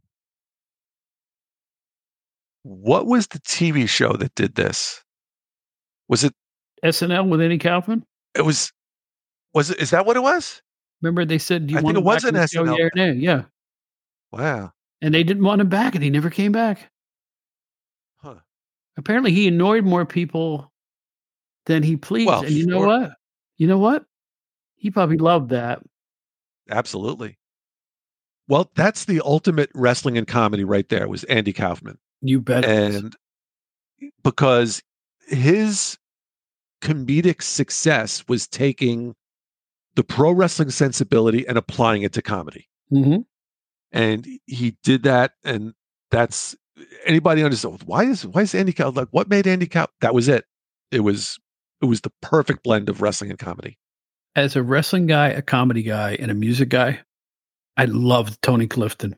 What was the T V show that did this? Was it S N L with Andy Kaufman? it was was it is that what it was? Remember they said, do you I want think him it was back an in the show, S N L. yay or nay? Yeah. Wow. And they didn't want him back, and he never came back. Huh. Apparently, he annoyed more people than he pleased. Well, and you know sure. what? You know what? He probably loved that. Absolutely. Well, that's the ultimate wrestling and comedy right there was Andy Kaufman. You bet. it is. And because his comedic success was taking the pro wrestling sensibility and applying it to comedy. Mhm. And he did that. And that's anybody understand why is why is Andy Kaufman like what made Andy Kaufman? That was it. It was it was the perfect blend of wrestling and comedy. As a wrestling guy, a comedy guy, and a music guy, I loved Tony Clifton.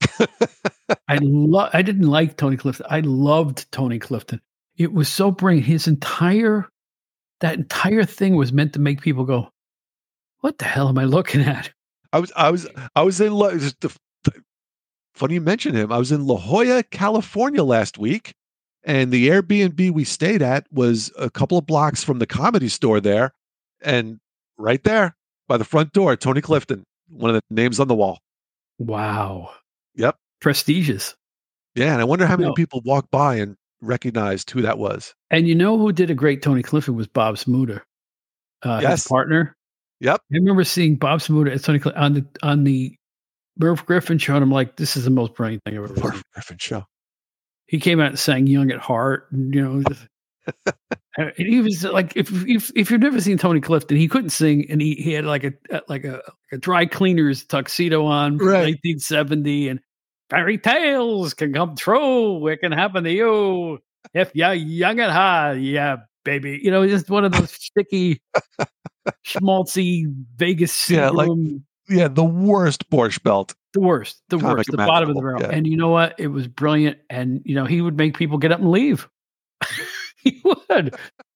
I love. I didn't like Tony Clifton. I loved Tony Clifton. It was so brilliant. His entire that entire thing was meant to make people go, "What the hell am I looking at?" I was I was I was in La- just the, the- funny you mention him. I was in La Jolla, California last week, and the Airbnb we stayed at was a couple of blocks from the Comedy Store there, and right there by the front door, Tony Clifton, one of the names on the wall. Wow. Yep. Prestigious. Yeah, and I wonder how many No. people walked by and recognized who that was. And you know who did a great Tony Clifton was Bob Smuda, uh, Yes. his partner. Yep. I remember seeing Bob Smuda at Tony Clifton on the on the Merv Griffin show, and I'm like, this is the most brilliant thing I've ever seen. Marv Griffin show. He came out and sang "Young at Heart," and, you know. Just, and he was like, if if if you've never seen Tony Clifton, he couldn't sing, and he, he had like a like a, a dry cleaner's tuxedo on from Right. nineteen seventy, and fairy tales can come true. It can happen to you if you're young at heart, yeah, baby. You know, just one of those sticky, schmaltzy Vegas Yeah, like- room Yeah, the worst Borscht Belt. The worst, the Comic worst, the bottom of the barrel. imaginable, yeah. And you know what? It was brilliant. And, you know, he would make people get up and leave. He would.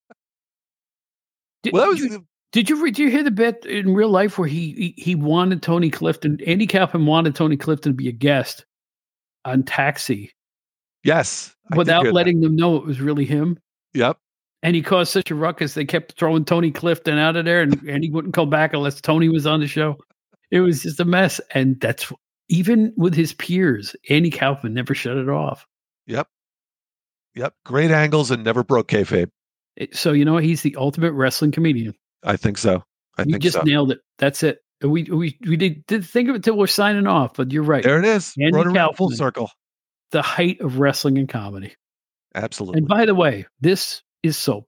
Did, Well, that did was you, did you did you hear the bit in real life where he he, he wanted Tony Clifton, Andy Kaufman wanted Tony Clifton to be a guest on Taxi yes. I did without hear letting them know it was really him? that. Yep. And he caused such a ruckus, they kept throwing Tony Clifton out of there, and, and he wouldn't come back unless Tony was on the show. It was just a mess. And that's even with his peers, Andy Kaufman never shut it off. Yep. Yep. Great angles and never broke kayfabe. It- so, you know what? He's the ultimate wrestling comedian. I think so. I you think just so. nailed it. That's it. We we we did, did think of it till we're signing off, but you're right. There it is. Andy Rotary full Kaufman. circle. The height of wrestling and comedy. Absolutely. And by the way, this is soap.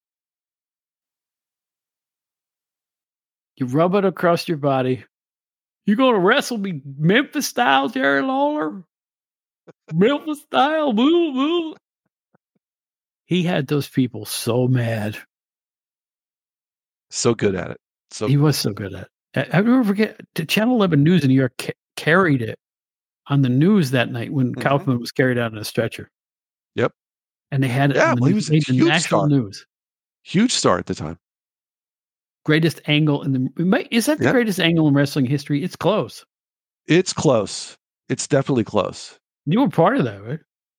You rub it across your body. You going to wrestle me Memphis style, Jerry Lawler? Memphis style, boo boo. He had those people so mad. So good at it. So He was so good at it. I, I never forget, the Channel eleven News in New York ca- carried it on the news that night when Mhm. Kaufman was carried out in a stretcher. Yep. And they had it Yeah, on the, well, he news, was a made the huge national star. news. huge star at the time. Greatest angle in the it might- is that the Yep. greatest angle in wrestling history? It's close. It's close. It's definitely close. You were part of that, right?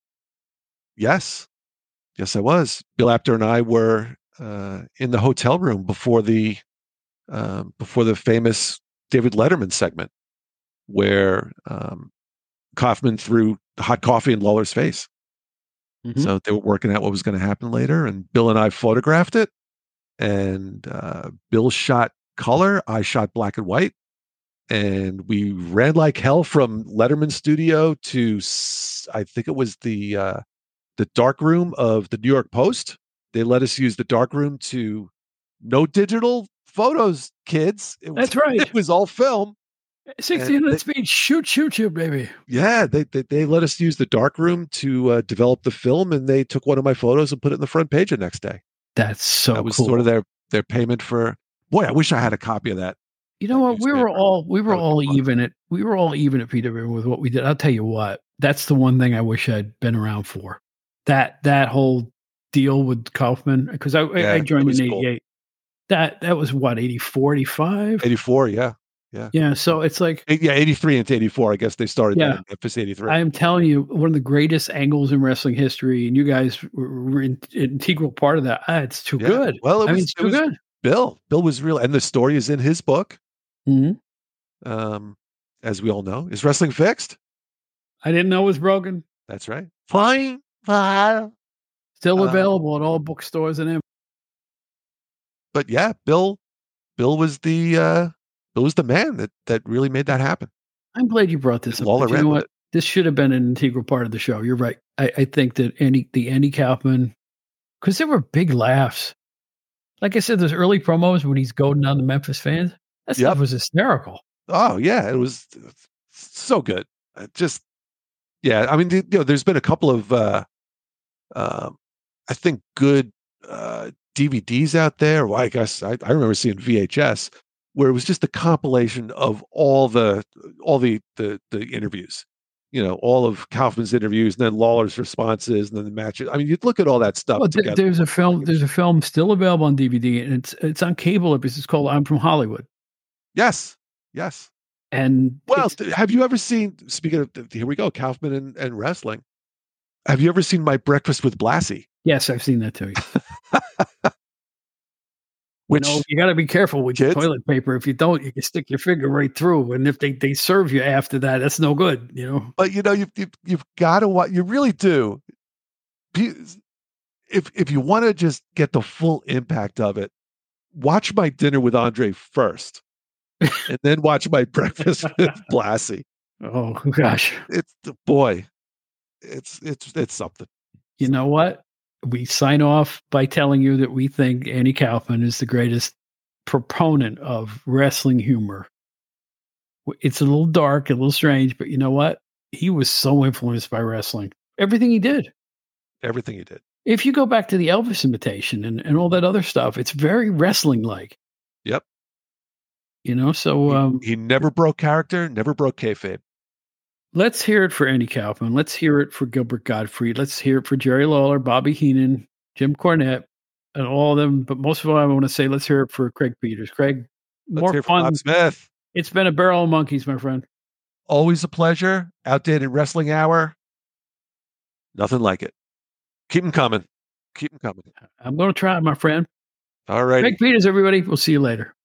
Yes. Yes, I was. Bill Apter and I were uh, in the hotel room before the um, before the famous David Letterman segment, where um, Kaufman threw hot coffee in Lawler's face. Mhm. So they were working out what was going to happen later, and Bill and I photographed it. And uh, Bill shot color, I shot black and white, and we ran like hell from Letterman studio to s- I think it was the uh, the dark room of the New York Post. They let us use the dark room to no digital photos, kids. It was, That's right. It was all film. sixteen And hundred speed, shoot, shoot, shoot, baby. Yeah, they they, they let us use the dark room to uh, develop the film, and they took one of my photos and put it in the front page the next day. That's so That was cool. sort of their their payment for. Boy, I wish I had a copy of that. You know what? We were newspaper. all we were That would all be fun. even at we were all even at P W with what we did. I'll tell you what. That's the one thing I wish I'd been around for. That that whole deal with Kaufman, because I, I- Yeah, I that joined was in cool. eighty-eight. That that was what, eighty-four, eighty-five? eighty-four, yeah. Yeah. So it's like Eight- Yeah, eighty-three into eighty-four. I guess they started Yeah. that in Memphis eighty-three. I am telling you, one of the greatest angles in wrestling history, and you guys were, were an integral part of that. Ah, it's too Yeah. good. Well, it I was, mean, it's it too was good. Bill. Bill was real, and the story is in his book. Mhm. Um, as we all know, is wrestling fixed? I didn't know it was broken. That's right. Fine. Fine. Still Uh, available at all bookstores and everything. But yeah, Bill. Bill was the uh, Bill was the man that that really made that happen. I'm glad you brought this up. Lawler but you ran know with what? This should have been an integral part of the show. You're right. I, I think that Andy, the Andy Kaufman, because there were big laughs. Like I said, those early promos when he's goading on the Memphis fans, that Yep. stuff was hysterical. Oh yeah, it was so good. Uh, Just yeah, I mean, you know, there's been a couple of uh, um, I think good uh, D V Ds out there. Well, I guess I, I remember seeing V H S where it was just a compilation of all the all the the, the interviews. You know, all of Kaufman's interviews, and then Lawler's responses, and then the matches. I mean, you'd look at all that stuff Well, th- together. there's a film. There's a film still available on D V D, and it's it's on cable. It's called "I'm from Hollywood." Yes, yes. And Well, it's- th- have you ever seen? Speaking of, here we go, Kaufman and, and wrestling. Have you ever seen My Breakfast with Blassie? yes, I've seen that too. Which You know, you got to be careful with your Kids? toilet paper. If you don't, you can stick your finger right through. And if they, they serve you after that, that's no good. You know. but you know, you've you've, you've got to what you really do. Be- If if you want to just get the full impact of it, watch My Dinner with Andre first, and then watch My Breakfast with Blassie. Oh gosh. It's the boy, it's it's it's something. You know what? We sign off by telling you that we think Andy Kaufman is the greatest proponent of wrestling humor. It's a little dark, a little strange, but you know what? He was so influenced by wrestling. Everything he did. Everything he did. If you go back to the Elvis imitation and, and all that other stuff, it's very wrestling like. Yep. You know, so um, he, he never broke character, never broke kayfabe. Let's hear it for Andy Kaufman. Let's hear it for Gilbert Gottfried. Let's hear it for Jerry Lawler, Bobby Heenan, Jim Cornette, and all of them. But most of all, I want to say, let's hear it for Craig Peters. Craig, Let's more hear fun. from Bob Smith. It's been a barrel of monkeys, my friend. Always a pleasure. Outdated Wrestling Hour. Nothing like it. Keep them coming. Keep them coming. I'm going to try, my friend. All right. Craig Peters, everybody. We'll see you later.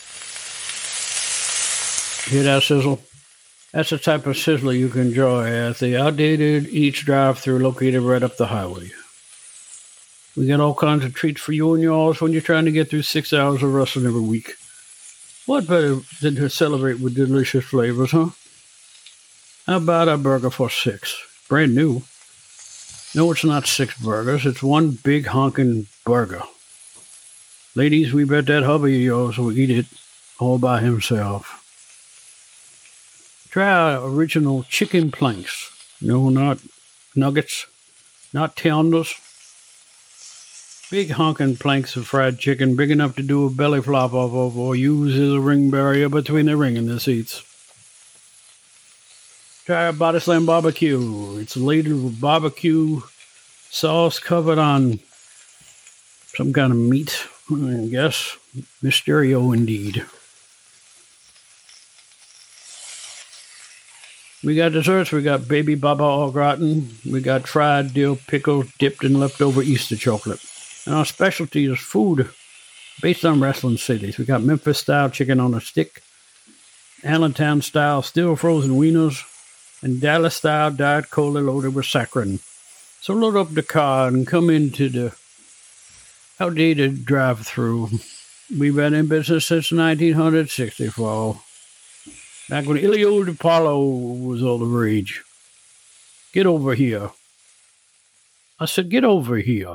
Hear that sizzle? That's the type of sizzle you can enjoy at the Outdated Eats drive-thru located right up the highway. We got all kinds of treats for you and yours when you're trying to get through six hours of wrestling every week. What better than to celebrate with delicious flavors, huh? How about a burger for six? Brand new. No, it's not six burgers. It's one big honking burger. Ladies, we bet that hubby of yours will eat it all by himself. Try our original chicken planks. No, not nuggets, not tenders. Big honking planks of fried chicken, big enough to do a belly flop off of or use as a ring barrier between the ring and the seats. Try our Body Slam Barbecue. It's laden with barbecue sauce covered on some kind of meat, I guess. Mysterio indeed. We got desserts. We got baby baba au gratin. We got fried dill pickle dipped in leftover Easter chocolate. And our specialty is food based on wrestling cities. We got Memphis-style chicken on a stick, Allentown-style still frozen wieners, and Dallas-style Diet Cola loaded with saccharin. So load up the car and come into the Outdated drive-thru. We've been in business since nineteen sixty-four. Back when Ilio Apollo was all the rage. Get over here. I said, get over here.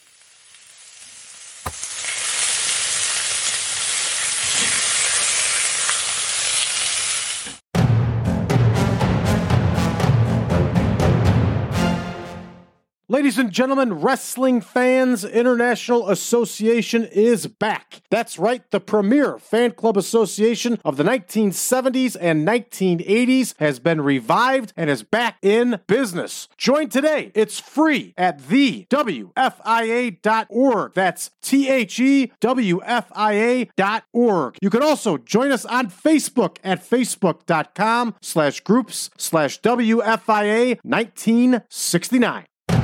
Ladies and gentlemen, Wrestling Fans International Association is back. That's right, the premier fan club association of the nineteen seventies and nineteen eighties has been revived and is back in business. Join today. It's free at the W F I A dot org. That's T H E W F I A dot org. You can also join us on Facebook at facebook.com slash groups slash WFIA 1969.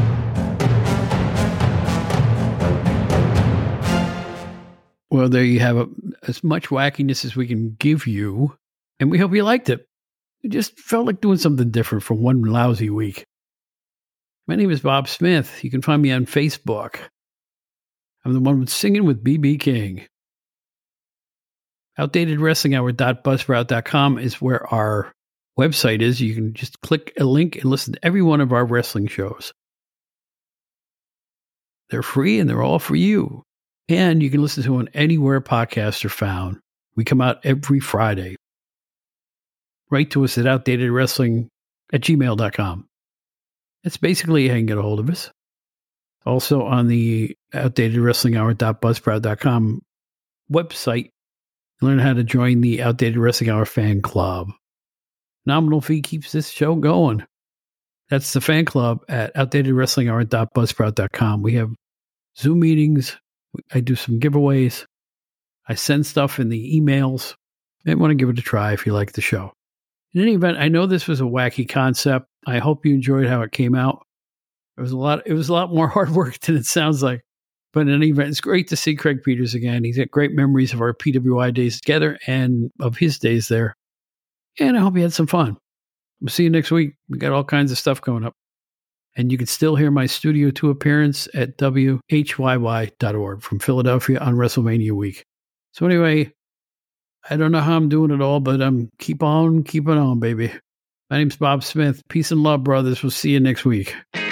Well, there you have it. As much wackiness as we can give you, and we hope you liked it. We just felt like doing something different for one lousy week. My name is Bob Smith. You can find me on Facebook. I'm the one with Singing with B B King. outdated wrestling hour dot buzzsprout dot com is where our website is. You can just click a link and listen to every one of our wrestling shows. They're free and they're all for you. And you can listen to them anywhere podcasts are found. We come out every Friday. Write to us at outdated wrestling at gmail dot com. That's basically how you can get a hold of us. Also on the outdated wrestling hour dot buzzsprout dot com website, learn how to join the Outdated Wrestling Hour fan club. Nominal fee keeps this show going. That's the fan club at outdated wrestling hour dot buzzsprout dot com. We have Zoom meetings. I do some giveaways. I send stuff in the emails. I want to give it a try if you like the show. In any event, I know this was a wacky concept. I hope you enjoyed how it came out. It was a lot. It was a lot more hard work than it sounds like. But in any event, it's great to see Craig Peters again. He's got great memories of our P W I days together and of his days there. And I hope you had some fun. We'll see you next week. We got all kinds of stuff coming up. And you can still hear my Studio two appearance at W H Y Y dot org from Philadelphia on WrestleMania week. So anyway, I don't know how I'm doing it all, but I'm keep on keeping on, baby. My name's Bob Smith. Peace and love, brothers. We'll see you next week.